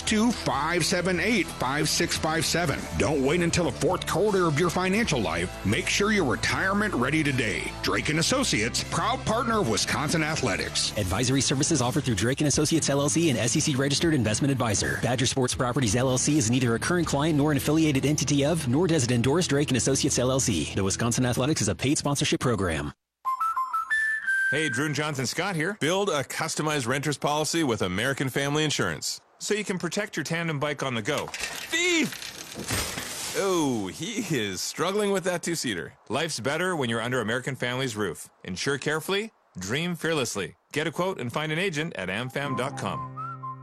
262-578-5657. Don't wait until the fourth quarter of your financial life. Make sure you're retirement ready today. Drake & Associates, proud partner of Wisconsin Athletics. Advisory services offered through Drake & Associates LLC and SEC-registered investment advisor. Badger Sports Properties LLC is neither a current client nor an affiliated entity of, nor does it endorse Drake & Associates LLC. The Wisconsin Athletics is a paid sponsorship program. Hey, Drew and Jonathan Scott here. Build a customized renter's policy with American Family Insurance so you can protect your tandem bike on the go. Thief! Oh, he is struggling with that two-seater. Life's better when you're under American Family's roof. Insure carefully, dream fearlessly. Get a quote and find an agent at amfam.com.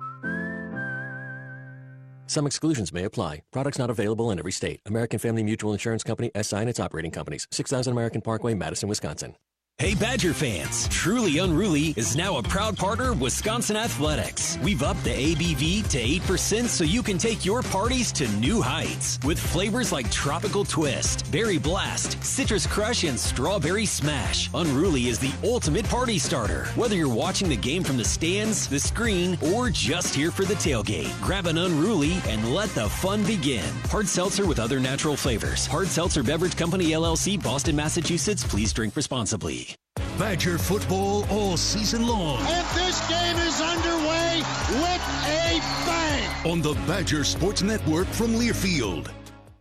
Some exclusions may apply. Products not available in every state. American Family Mutual Insurance Company, SI and its operating companies. 6000 American Parkway, Madison, Wisconsin. Hey Badger fans, Truly Unruly is now a proud partner of Wisconsin Athletics. We've upped the ABV to 8% so you can take your parties to new heights. With flavors like Tropical Twist, Berry Blast, Citrus Crush, and Strawberry Smash, Unruly is the ultimate party starter. Whether you're watching the game from the stands, the screen, or just here for the tailgate, grab an Unruly and let the fun begin. Hard seltzer with other natural flavors. Hard Seltzer Beverage Company, LLC, Boston, Massachusetts. Please drink responsibly. Badger football all season long. And this game is underway with a bang! On the Badger Sports Network from Learfield.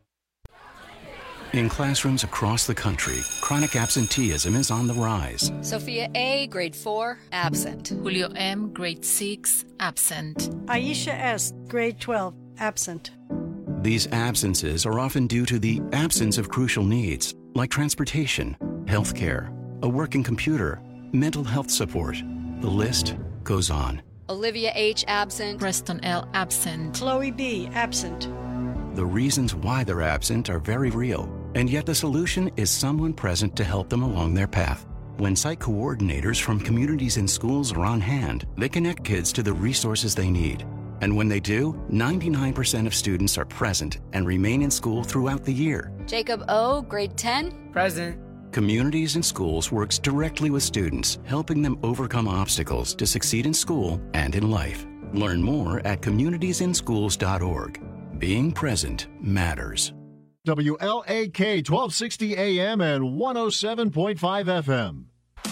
In classrooms across the country, chronic absenteeism is on the rise. Sophia A., grade 4, absent. Julio M., grade 6, absent. Aisha S., grade 12, absent. These absences are often due to the absence of crucial needs, like transportation, health care, a working computer, mental health support. The list goes on. Olivia H., absent. Preston L., absent. Chloe B., absent. The reasons why they're absent are very real, and yet the solution is someone present to help them along their path. When site coordinators from communities and schools are on hand, they connect kids to the resources they need. And when they do, 99% of students are present and remain in school throughout the year. Jacob O., grade 10, present. Communities and Schools works directly with students, helping them overcome obstacles to succeed in school and in life. Learn more at communitiesinschools.org. Being present matters. WLAK 1260 AM and 107.5 FM.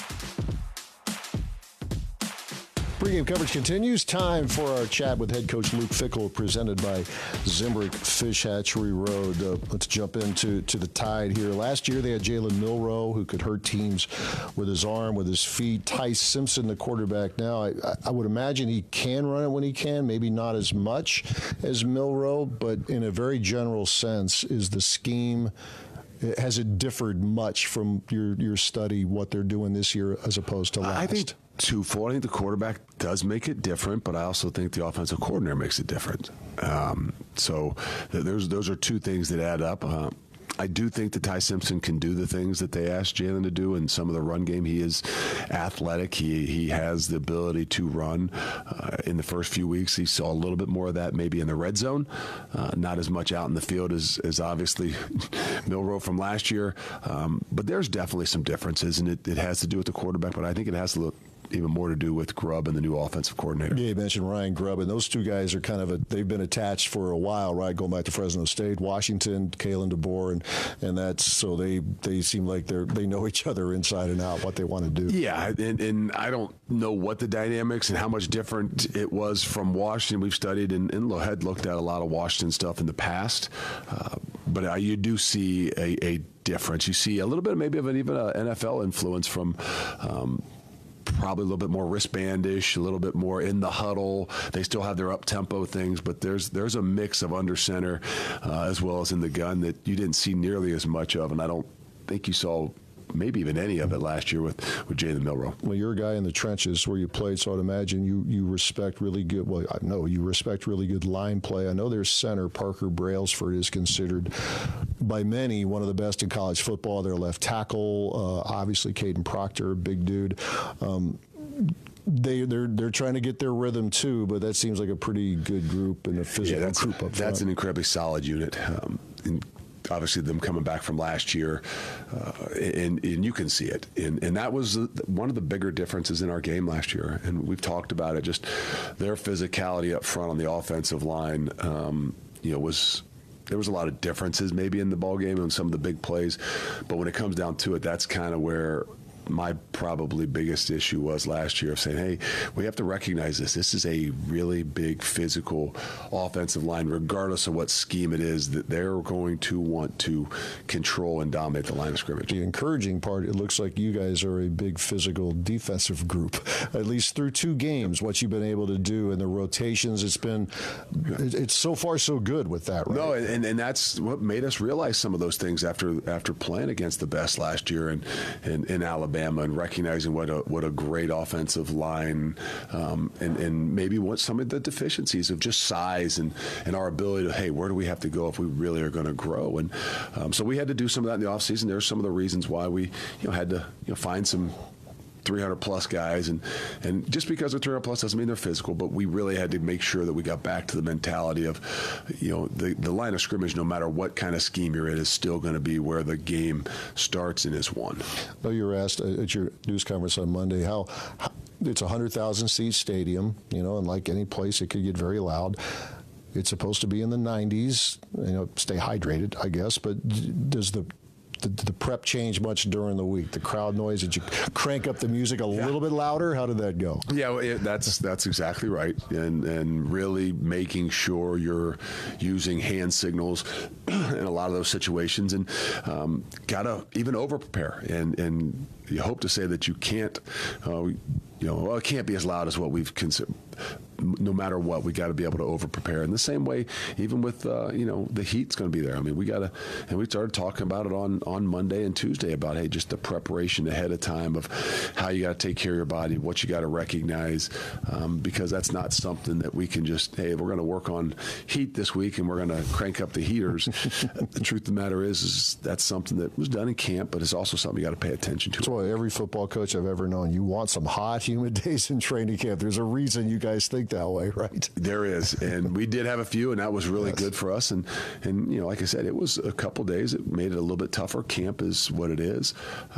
Pre-game coverage continues. Time for our chat with head coach Luke Fickell, presented by Zimbrick Fish Hatchery Road. Let's jump into the Tide here. Last year they had Jalen Milroe, who could hurt teams with his arm, with his feet. Ty Simpson, the quarterback now. I would imagine he can run it when he can, maybe not as much as Milroe, but in a very general sense, is the scheme, has it differed much from your study, what they're doing this year as opposed to last? I think twofold. I think the quarterback does make it different, but I also think the offensive coordinator makes it different. So those are two things that add up. I do think that Ty Simpson can do the things that they asked Jalen to do in some of the run game. He is athletic. He has the ability to run. In the first few weeks, he saw a little bit more of that maybe in the red zone. Not as much out in the field as obviously Milroe from last year. But there's definitely some differences, and it has to do with the quarterback, but I think it has to look even more to do with Grubb and the new offensive coordinator. Yeah, you mentioned Ryan Grubb, and those two guys are kind of they've been attached for a while, right? Going back to Fresno State, Washington, Kalen DeBoer, and that's so they seem like they know each other inside and out, what they want to do. Yeah, and I don't know what the dynamics and how much different it was from Washington. We've studied and had looked at a lot of Washington stuff in the past, but you do see a difference. You see a little bit maybe of even an NFL influence from probably a little bit more wristbandish, a little bit more in the huddle. They still have their up-tempo things, but there's a mix of under center as well as in the gun that you didn't see nearly as much of, and I don't think you saw maybe even any of it last year with Jalen Milroe. Well, you're a guy in the trenches where you played, so I'd imagine you respect really good, well, I know you respect really good line play. I know their center, Parker Brailsford, is considered by many one of the best in college football. Their left tackle, obviously Caden Proctor, big dude. They're trying to get their rhythm too, but that seems like a pretty good group and a physical group up front. That's an incredibly solid unit. Obviously, them coming back from last year, and you can see it. And that was one of the bigger differences in our game last year. And we've talked about it, just their physicality up front on the offensive line, there was a lot of differences maybe in the ball game and some of the big plays. But when it comes down to it, that's kind of where my probably biggest issue was last year, of saying, hey, we have to recognize this. This is a really big physical offensive line, regardless of what scheme it is, that they're going to want to control and dominate the line of scrimmage. The encouraging part, it looks like you guys are a big physical defensive group, at least through two games, what you've been able to do and the rotations. It's so far so good with that, right? No, and that's what made us realize some of those things after playing against the best last year in Alabama, and recognizing what a great offensive line, and maybe what some of the deficiencies of just size and our ability to, hey, where do we have to go if we really are going to grow? And so we had to do some of that in the offseason. There's some of the reasons why we had to find some 300-plus guys, and just because they're 300-plus doesn't mean they're physical, but we really had to make sure that we got back to the mentality of, the line of scrimmage, no matter what kind of scheme you're in, is still going to be where the game starts and is won. Well, you were asked at your news conference on Monday how it's a 100,000-seat stadium, and like any place, it could get very loud. It's supposed to be in the 90s, stay hydrated, I guess, but does the the prep change much during the week? The crowd noise? Did you crank up the music a little bit louder? How did that go? Yeah, well, that's exactly right, and really making sure you're using hand signals in a lot of those situations, and gotta even over prepare, and you hope to say that you can't. It can't be as loud as what we've considered. No matter what, we got to be able to over prepare. In the same way, even with the heat's going to be there. I mean, we started talking about it on Monday and Tuesday about just the preparation ahead of time of how you got to take care of your body, what you got to recognize, because that's not something that we can just we're going to work on heat this week and we're going to crank up the heaters. The truth of the matter is that's something that was done in camp, but it's also something you got to pay attention to. That's why every football coach I've ever known, you want some hot, humid days in training camp. There's a reason you guys think that way, right? There is, and we did have a few, and that was really good for us. And like I said, it was a couple days. It made it a little bit tougher. Camp is what it is,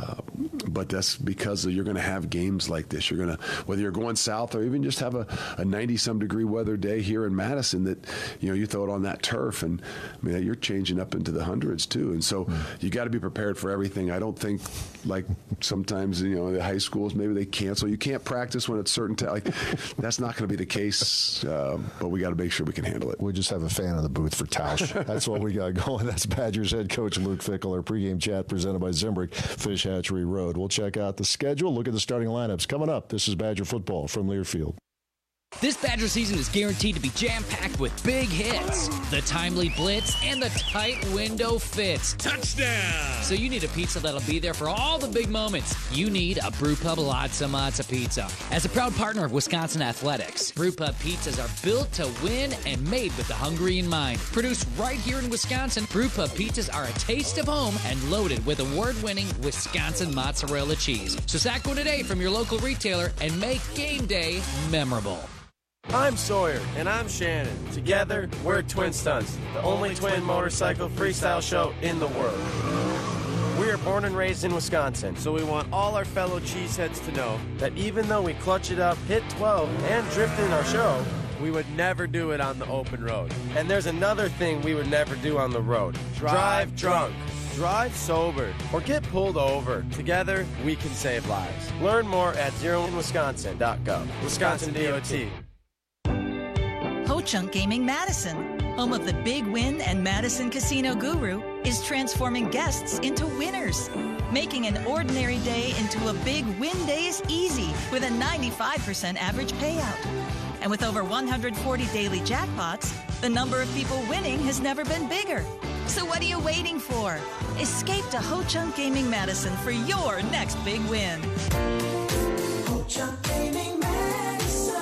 but that's because you're going to have games like this. You're going to, whether you're going south or even just have a 90-some degree weather day here in Madison, that you throw it on that turf, and you're changing up into the hundreds too. And so you got to be prepared for everything. I don't think like sometimes the high schools maybe they cancel. You can't practice when it's certain time. That's not going to be the case, but we got to make sure we can handle it. We just have a fan in the booth for Tausch. That's what we got going. That's Badgers head coach Luke Fickell. Our pregame chat presented by Zimbrick Fish Hatchery Road. We'll check out the schedule, look at the starting lineups. Coming up, this is Badger football from Learfield. This Badger season is guaranteed to be jam-packed with big hits, the timely blitz, and the tight window fits. Touchdown! So you need a pizza that'll be there for all the big moments. You need a Brewpub Latza Matza pizza. As a proud partner of Wisconsin Athletics, Brewpub pizzas are built to win and made with the hungry in mind. Produced right here in Wisconsin, Brewpub pizzas are a taste of home and loaded with award-winning Wisconsin mozzarella cheese. So sack one today from your local retailer and make game day memorable. I'm Sawyer. And I'm Shannon. Together, we're Twin Stunts, the only twin motorcycle freestyle show in the world. We are born and raised in Wisconsin, so we want all our fellow cheeseheads to know that even though we clutch it up, hit 12, and drift in our show, we would never do it on the open road. And there's another thing we would never do on the road. Drive drunk. Drive sober or get pulled over. Together, we can save lives. Learn more at zeroinwisconsin.gov. Wisconsin DOT. Ho-Chunk Gaming Madison, home of the Big Win and Madison Casino Guru, is transforming guests into winners. Making an ordinary day into a big win day is easy with a 95% average payout. And with over 140 daily jackpots, the number of people winning has never been bigger. So what are you waiting for? Escape to Ho-Chunk Gaming Madison for your next big win. Ho-Chunk Gaming Madison.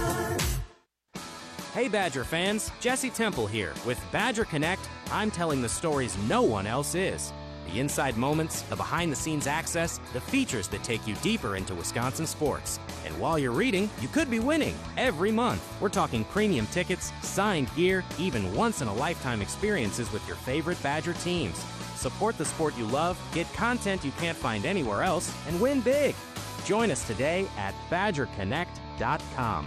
Hey Badger fans, Jesse Temple here. With Badger Connect, I'm telling the stories no one else is. The inside moments, the behind-the-scenes access, the features that take you deeper into Wisconsin sports. And while you're reading, you could be winning every month. We're talking premium tickets, signed gear, even once-in-a-lifetime experiences with your favorite Badger teams. Support the sport you love, get content you can't find anywhere else, and win big. Join us today at BadgerConnect.com.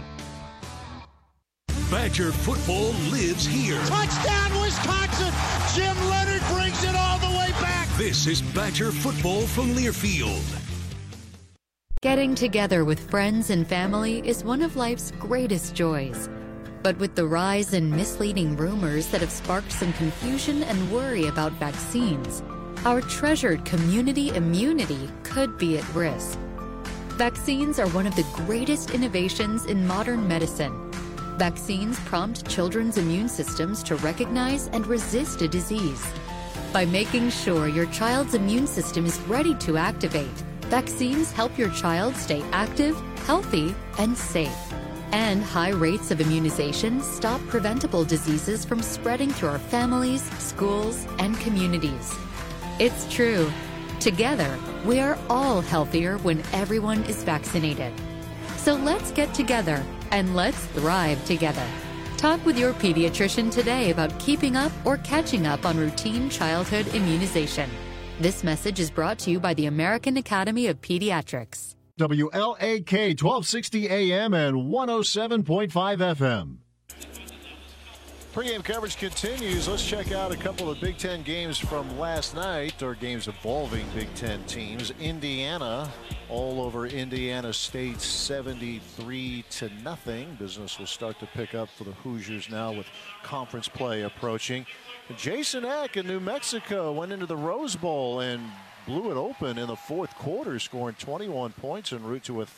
Badger football lives here. Touchdown, Wisconsin! Jim Leonard brings it all the way back. This is Badger football from Learfield. Getting together with friends and family is one of life's greatest joys. But with the rise in misleading rumors that have sparked some confusion and worry about vaccines, our treasured community immunity could be at risk. Vaccines are one of the greatest innovations in modern medicine. Vaccines prompt children's immune systems to recognize and resist a disease. By making sure your child's immune system is ready to activate, vaccines help your child stay active, healthy, and safe. And high rates of immunization stop preventable diseases from spreading through our families, schools, and communities. It's true. Together, we are all healthier when everyone is vaccinated. So let's get together and let's thrive together. Talk with your pediatrician today about keeping up or catching up on routine childhood immunization. This message is brought to you by the American Academy of Pediatrics. WLAK 1260 AM and 107.5 FM. Pregame coverage continues. Let's check out a couple of Big Ten games from last night, or games involving Big Ten teams. Indiana, all over Indiana State, 73-0. Business will start to pick up for the Hoosiers now with conference play approaching. Jason Eck in New Mexico went into the Rose Bowl and blew it open in the fourth quarter, scoring 21 points en route to a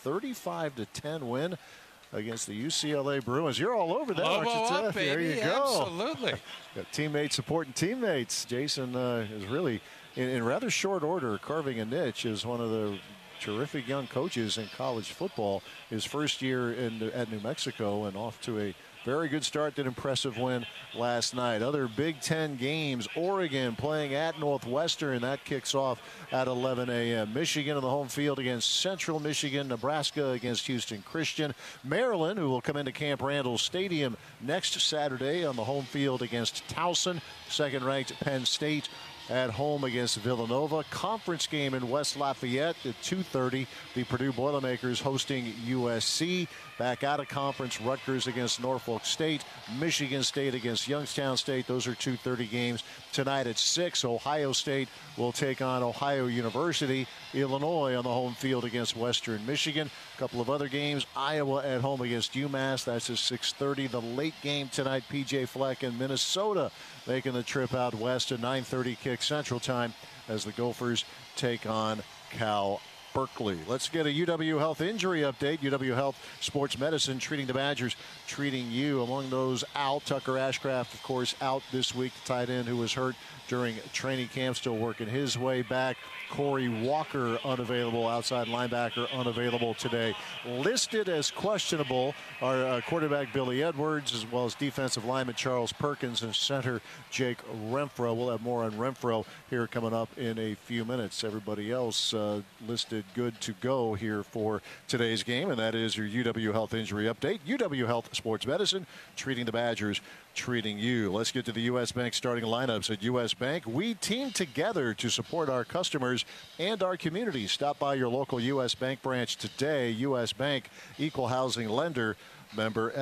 35-10 win against the UCLA Bruins. You're all over that, aren't you, Tiff? There you go. Absolutely. Got teammates supporting teammates. Jason is really, in rather short order, carving a niche as one of the terrific young coaches in college football. His first year at New Mexico, and off to a very good start. An impressive win last night. Other Big Ten games, Oregon playing at Northwestern. That kicks off at 11 a.m. Michigan on the home field against Central Michigan. Nebraska against Houston Christian. Maryland, who will come into Camp Randall Stadium next Saturday on the home field against Towson. Second-ranked Penn State at home against Villanova. Conference game in West Lafayette at 2:30. The Purdue Boilermakers hosting USC. Back out of conference, Rutgers against Norfolk State. Michigan State against Youngstown State. Those are 2:30 games. Tonight at 6, Ohio State will take on Ohio University. Illinois on the home field against Western Michigan. A couple of other games. Iowa at home against UMass. That's at 6:30. The late game tonight, PJ Fleck and Minnesota making the trip out west at 9:30 kick Central Time as the Gophers take on Cal Berkeley. Let's get a UW Health injury update. UW Health Sports Medicine treating the Badgers, treating you. Among those out, Tucker Ashcraft, of course, out this week. The tight end who was hurt during training camp, still working his way back. Corey Walker unavailable, outside linebacker unavailable today. Listed as questionable are quarterback Billy Edwards, as well as defensive lineman Charles Perkins and center Jake Renfro. We'll have more on Renfro here coming up in a few minutes. Everybody else listed good to go here for today's game, and that is your UW Health injury update. UW Health Sports Medicine treating the Badgers, treating you. Let's get to the U.S. Bank starting lineups. At U.S. Bank, we team together to support our customers and our community. Stop by your local U.S. Bank branch today. U.S. Bank, equal housing lender, member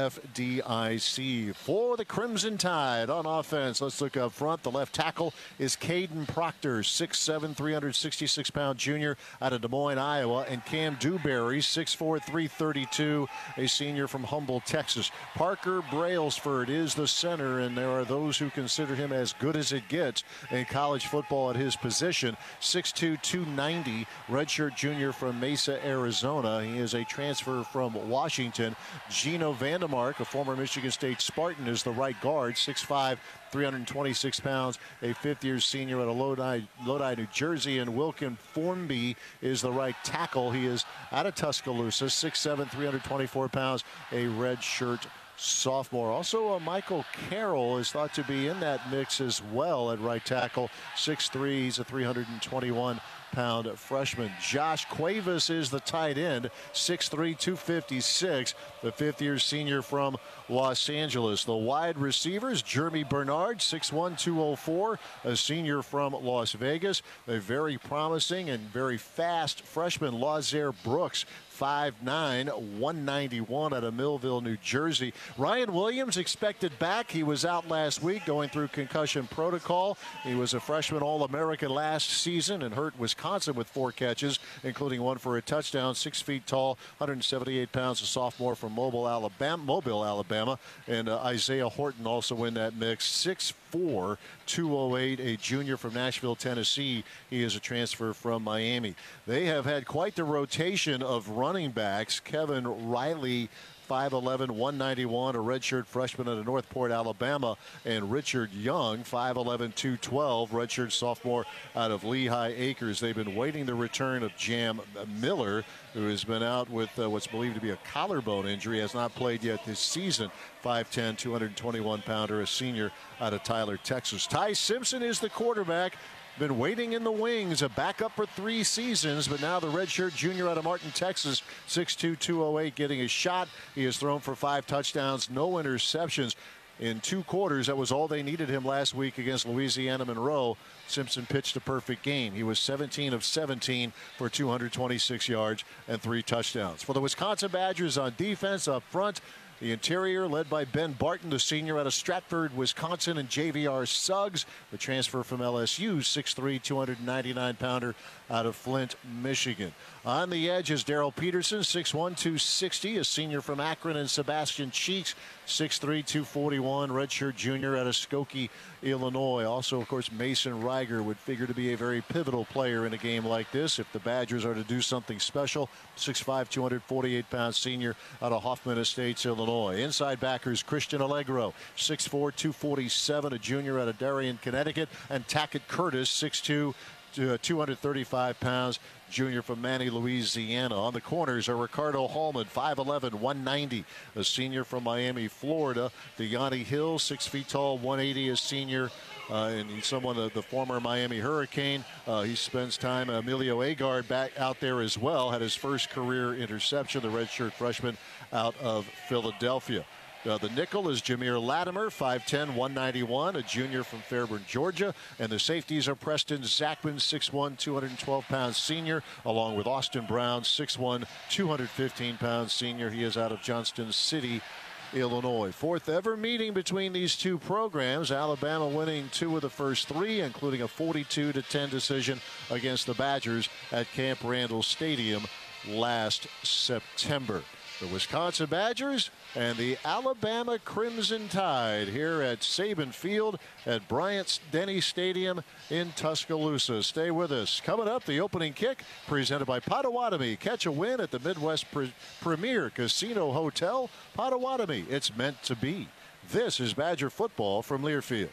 FDIC. For the Crimson Tide on offense, let's look up front. The left tackle is Caden Proctor, 6'7", 366-pound junior out of Des Moines, Iowa, and Cam Dewberry, 6'4", 332, a senior from Humble, Texas. Parker Brailsford is the center, and there are those who consider him as good as it gets in college football at his position. 6'2", 290, redshirt junior from Mesa, Arizona. He is a transfer from Washington. Gino Vandemark, a former Michigan State Spartan, is the right guard, 6'5", 326 pounds, a fifth-year senior out of Lodi, New Jersey. And Wilkin Formby is the right tackle. He is out of Tuscaloosa, 6'7", 324 pounds, a redshirt sophomore. Also, Michael Carroll is thought to be in that mix as well at right tackle, 6'3", he's a 321-pound freshman. Josh Cuevas is the tight end, 6'3", 256, the fifth-year senior from Los Angeles. The wide receivers, Jeremy Bernard, 6'1", 204, a senior from Las Vegas. A very promising and very fast freshman, Lazaire Brooks, 5'9", 191 out of Millville, New Jersey. Ryan Williams expected back. He was out last week going through concussion protocol. He was a freshman All-American last season and hurt Wisconsin with 4 catches, including one for a touchdown. 6 feet tall, 178 pounds, a sophomore from Mobile, Alabama. And Isaiah Horton also in that mix, 6'4", 208, a junior from Nashville, Tennessee. He is a transfer from Miami. They have had quite the rotation of running backs. Kevin Riley, 5'11", 191, a redshirt freshman out of Northport, Alabama, and Richard Young, 5'11", 212, redshirt sophomore out of Lehigh Acres. They've been waiting the return of Jam Miller, who has been out with what's believed to be a collarbone injury, has not played yet this season. 5'10", 221-pounder, a senior out of Tyler, Texas. Ty Simpson is the quarterback. Been waiting in the wings, a backup for 3 seasons, but now the redshirt junior out of Martin, Texas, 6'2", 208, getting a shot. He has thrown for 5 touchdowns, no interceptions in 2 quarters. That was all they needed him last week against Louisiana Monroe. Simpson pitched a perfect game. He was 17 of 17 for 226 yards and 3 touchdowns. For the Wisconsin Badgers on defense up front, The interior led by Ben Barton, the senior out of Stratford, Wisconsin, and JVR Suggs, the transfer from LSU, 6'3", 299-pounder out of Flint, Michigan. On the edge is Darrell Peterson, 6'1", 260, a senior from Akron, and Sebastian Cheeks, 6'3", 241, redshirt junior out of Skokie, Illinois. Also, of course, Mason Reiger would figure to be a very pivotal player in a game like this if the Badgers are to do something special. 6'5", 248-pound senior out of Hoffman Estates, Illinois. Inside backers Christian Allegro, 6'4", 247, a junior out of Darien, Connecticut, and Tackett Curtis, 6'2", 235 pounds, junior from Manny, Louisiana. On the corners are Ricardo Hallman, 5'11", 190, a senior from Miami, Florida. De'Yani Hill, 6 feet tall, 180, a senior, and he's someone, the former Miami Hurricane. He spends time. Emilio Agard back out there as well, had his first career interception, the redshirt freshman out of Philadelphia. The nickel is Jameer Latimer, 5'10", 191, a junior from Fairburn, Georgia. And the safeties are Preston Zachman, 6'1", 212-pound senior, along with Austin Brown, 6'1", 215-pound senior. He is out of Johnston City, Illinois. Fourth ever meeting between these two programs. Alabama winning 2 of the first 3, including a 42-10 decision against the Badgers at Camp Randall Stadium last September. The Wisconsin Badgers and the Alabama Crimson Tide here at Saban Field at Bryant-Denny Stadium in Tuscaloosa. Stay with us. Coming up, the opening kick presented by Potawatomi. Catch a win at the Midwest Premier Casino Hotel. Potawatomi, it's meant to be. This is Badger football from Learfield.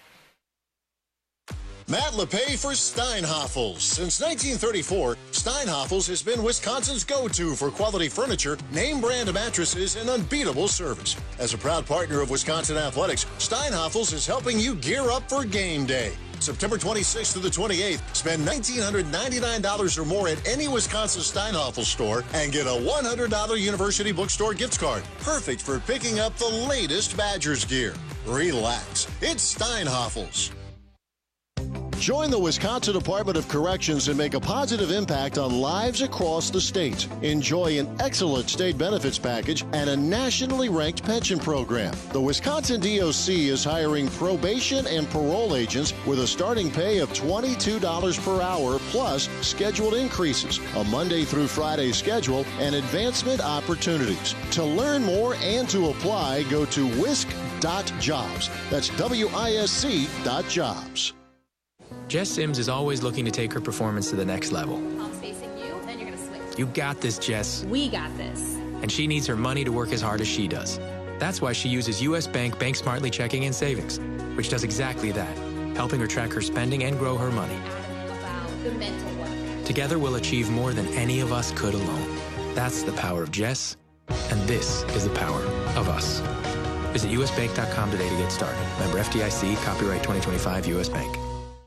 Matt LePay for Steinhoffels. Since 1934, Steinhoffels has been Wisconsin's go-to for quality furniture, name brand mattresses, and unbeatable service. As a proud partner of Wisconsin Athletics, Steinhoffels is helping you gear up for game day. September 26th through the 28th, spend $1,999 or more at any Wisconsin Steinhoffels store and get a $100 University Bookstore gift card. Perfect for picking up the latest Badgers gear. Relax. It's Steinhoffels. Join the Wisconsin Department of Corrections and make a positive impact on lives across the state. Enjoy an excellent state benefits package and a nationally ranked pension program. The Wisconsin DOC is hiring probation and parole agents with a starting pay of $22 per hour plus scheduled increases, a Monday through Friday schedule, and advancement opportunities. To learn more and to apply, go to wisc.jobs. That's WISC.jobs. Jess Sims is always looking to take her performance to the next level. I'm facing you, then you're going to switch. You got this, Jess. We got this. And she needs her money to work as hard as she does. That's why she uses U.S. Bank Bank Smartly Checking and Savings, which does exactly that, helping her track her spending and grow her money. Wow, the mental work. Together we'll achieve more than any of us could alone. That's the power of Jess, and this is the power of us. Visit usbank.com today to get started. Member FDIC, copyright 2025 U.S. Bank.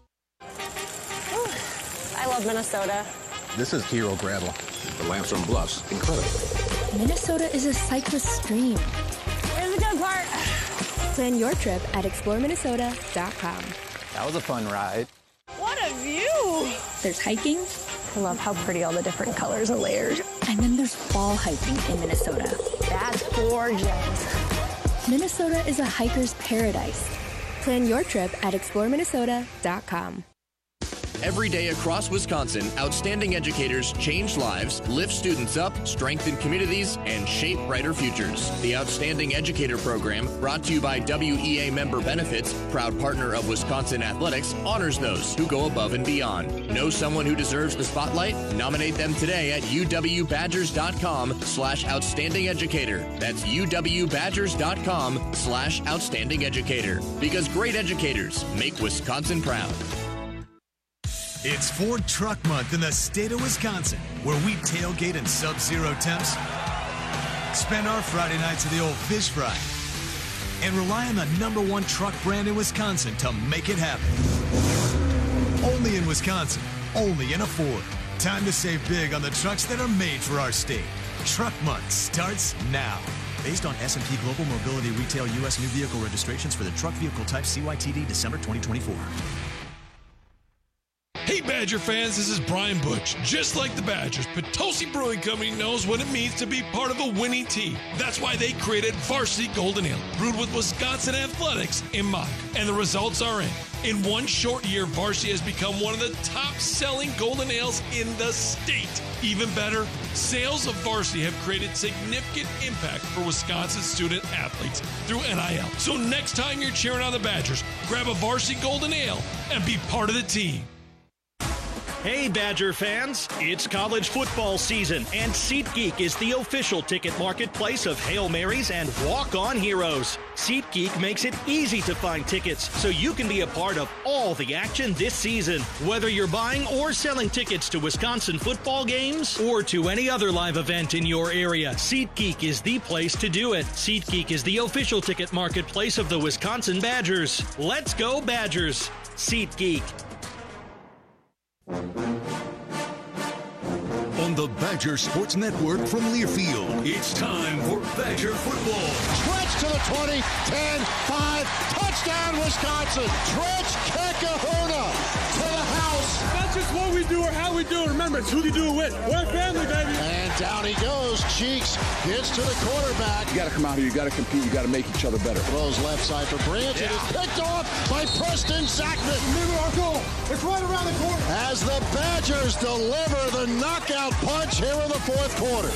I love Minnesota. This is Hero Gravel. The Lamson Bluffs, incredible. Minnesota is a cyclist dream. Here's the good part. Plan your trip at exploreminnesota.com. That was a fun ride. What a view! There's hiking. I love how pretty all the different colors and layers. And then there's fall hiking in Minnesota. That's gorgeous. Minnesota is a hiker's paradise. Plan your trip at exploreminnesota.com. Every day across Wisconsin, outstanding educators change lives, lift students up, strengthen communities, and shape brighter futures. The Outstanding Educator Program, brought to you by WEA Member Benefits, proud partner of Wisconsin Athletics, honors those who go above and beyond. Know someone who deserves the spotlight? Nominate them today at uwbadgers.com/outstandingeducator. That's uwbadgers.com/outstandingeducator. Because great educators make Wisconsin proud. It's Ford Truck Month in the state of Wisconsin, where we tailgate in sub-zero temps, spend our Friday nights at the old fish fry, and rely on the #1 truck brand in Wisconsin to make it happen. Only in Wisconsin, only in a Ford. Time to save big on the trucks that are made for our state. Truck Month starts now. Based on S&P Global Mobility Retail U.S. new vehicle registrations for the truck vehicle type CYTD December 2024. Hey, Badger fans, this is Brian Butch. Just like the Badgers, Potosi Brewing Company knows what it means to be part of a winning team. That's why they created Varsity Golden Ale, brewed with Wisconsin athletics in mind. And the results are in. In one short year, Varsity has become one of the top-selling golden ales in the state. Even better, sales of Varsity have created significant impact for Wisconsin student athletes through NIL. So next time you're cheering on the Badgers, grab a Varsity Golden Ale and be part of the team. Hey Badger fans, it's college football season, and SeatGeek is the official ticket marketplace of Hail Marys and walk-on heroes. SeatGeek makes it easy to find tickets so you can be a part of all the action this season. Whether you're buying or selling tickets to Wisconsin football games or to any other live event in your area, SeatGeek is the place to do it. SeatGeek is the official ticket marketplace of the Wisconsin Badgers. Let's go Badgers! SeatGeek. On the Badger Sports Network from Learfield, it's time for Badger football. Stretch to the 20, 10, 5, touchdown Wisconsin. Stretch Kekahuna to the house. That's just what we do or how we do it. Remember, it's who you do it with. We're a family, baby. And down he goes. Cheeks gets to the quarterback. You got to come out here. You got to compete. You got to make each other better. Throws left side for Branch. It is picked off by Preston Zachman. Remember our goal. It's right around the corner. As the Badgers deliver the knockout punch here in the fourth quarter.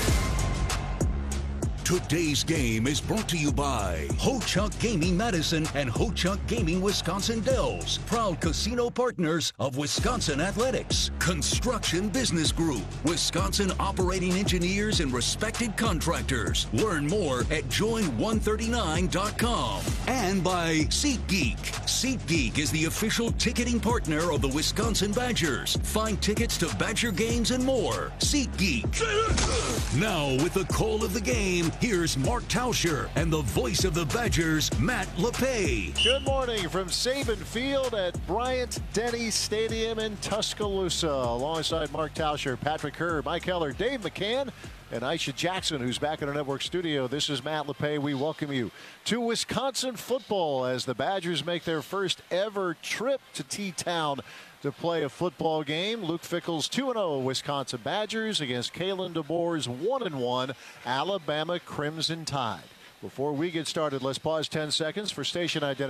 Today's game is brought to you by Ho-Chunk Gaming Madison and Ho-Chunk Gaming Wisconsin Dells, proud casino partners of Wisconsin Athletics. Construction Business Group, Wisconsin operating engineers and respected contractors. Learn more at join139.com. And by SeatGeek. SeatGeek is the official ticketing partner of the Wisconsin Badgers. Find tickets to Badger games and more. SeatGeek. Now with the call of the game, here's Mark Tauscher and the voice of the Badgers, Matt LePay. Good morning from Saban Field at Bryant-Denny Stadium in Tuscaloosa. Alongside Mark Tauscher, Patrick Herb, Mike Heller, Dave McCann, and Aisha Jackson, who's back in our network studio. This is Matt LePay. We welcome you to Wisconsin football as the Badgers make their first ever trip to T-Town to play a football game. Luke Fickell's 2-0 Wisconsin Badgers against Kalen DeBoer's 1-1 Alabama Crimson Tide. Before we get started, let's pause 10 seconds for station identity.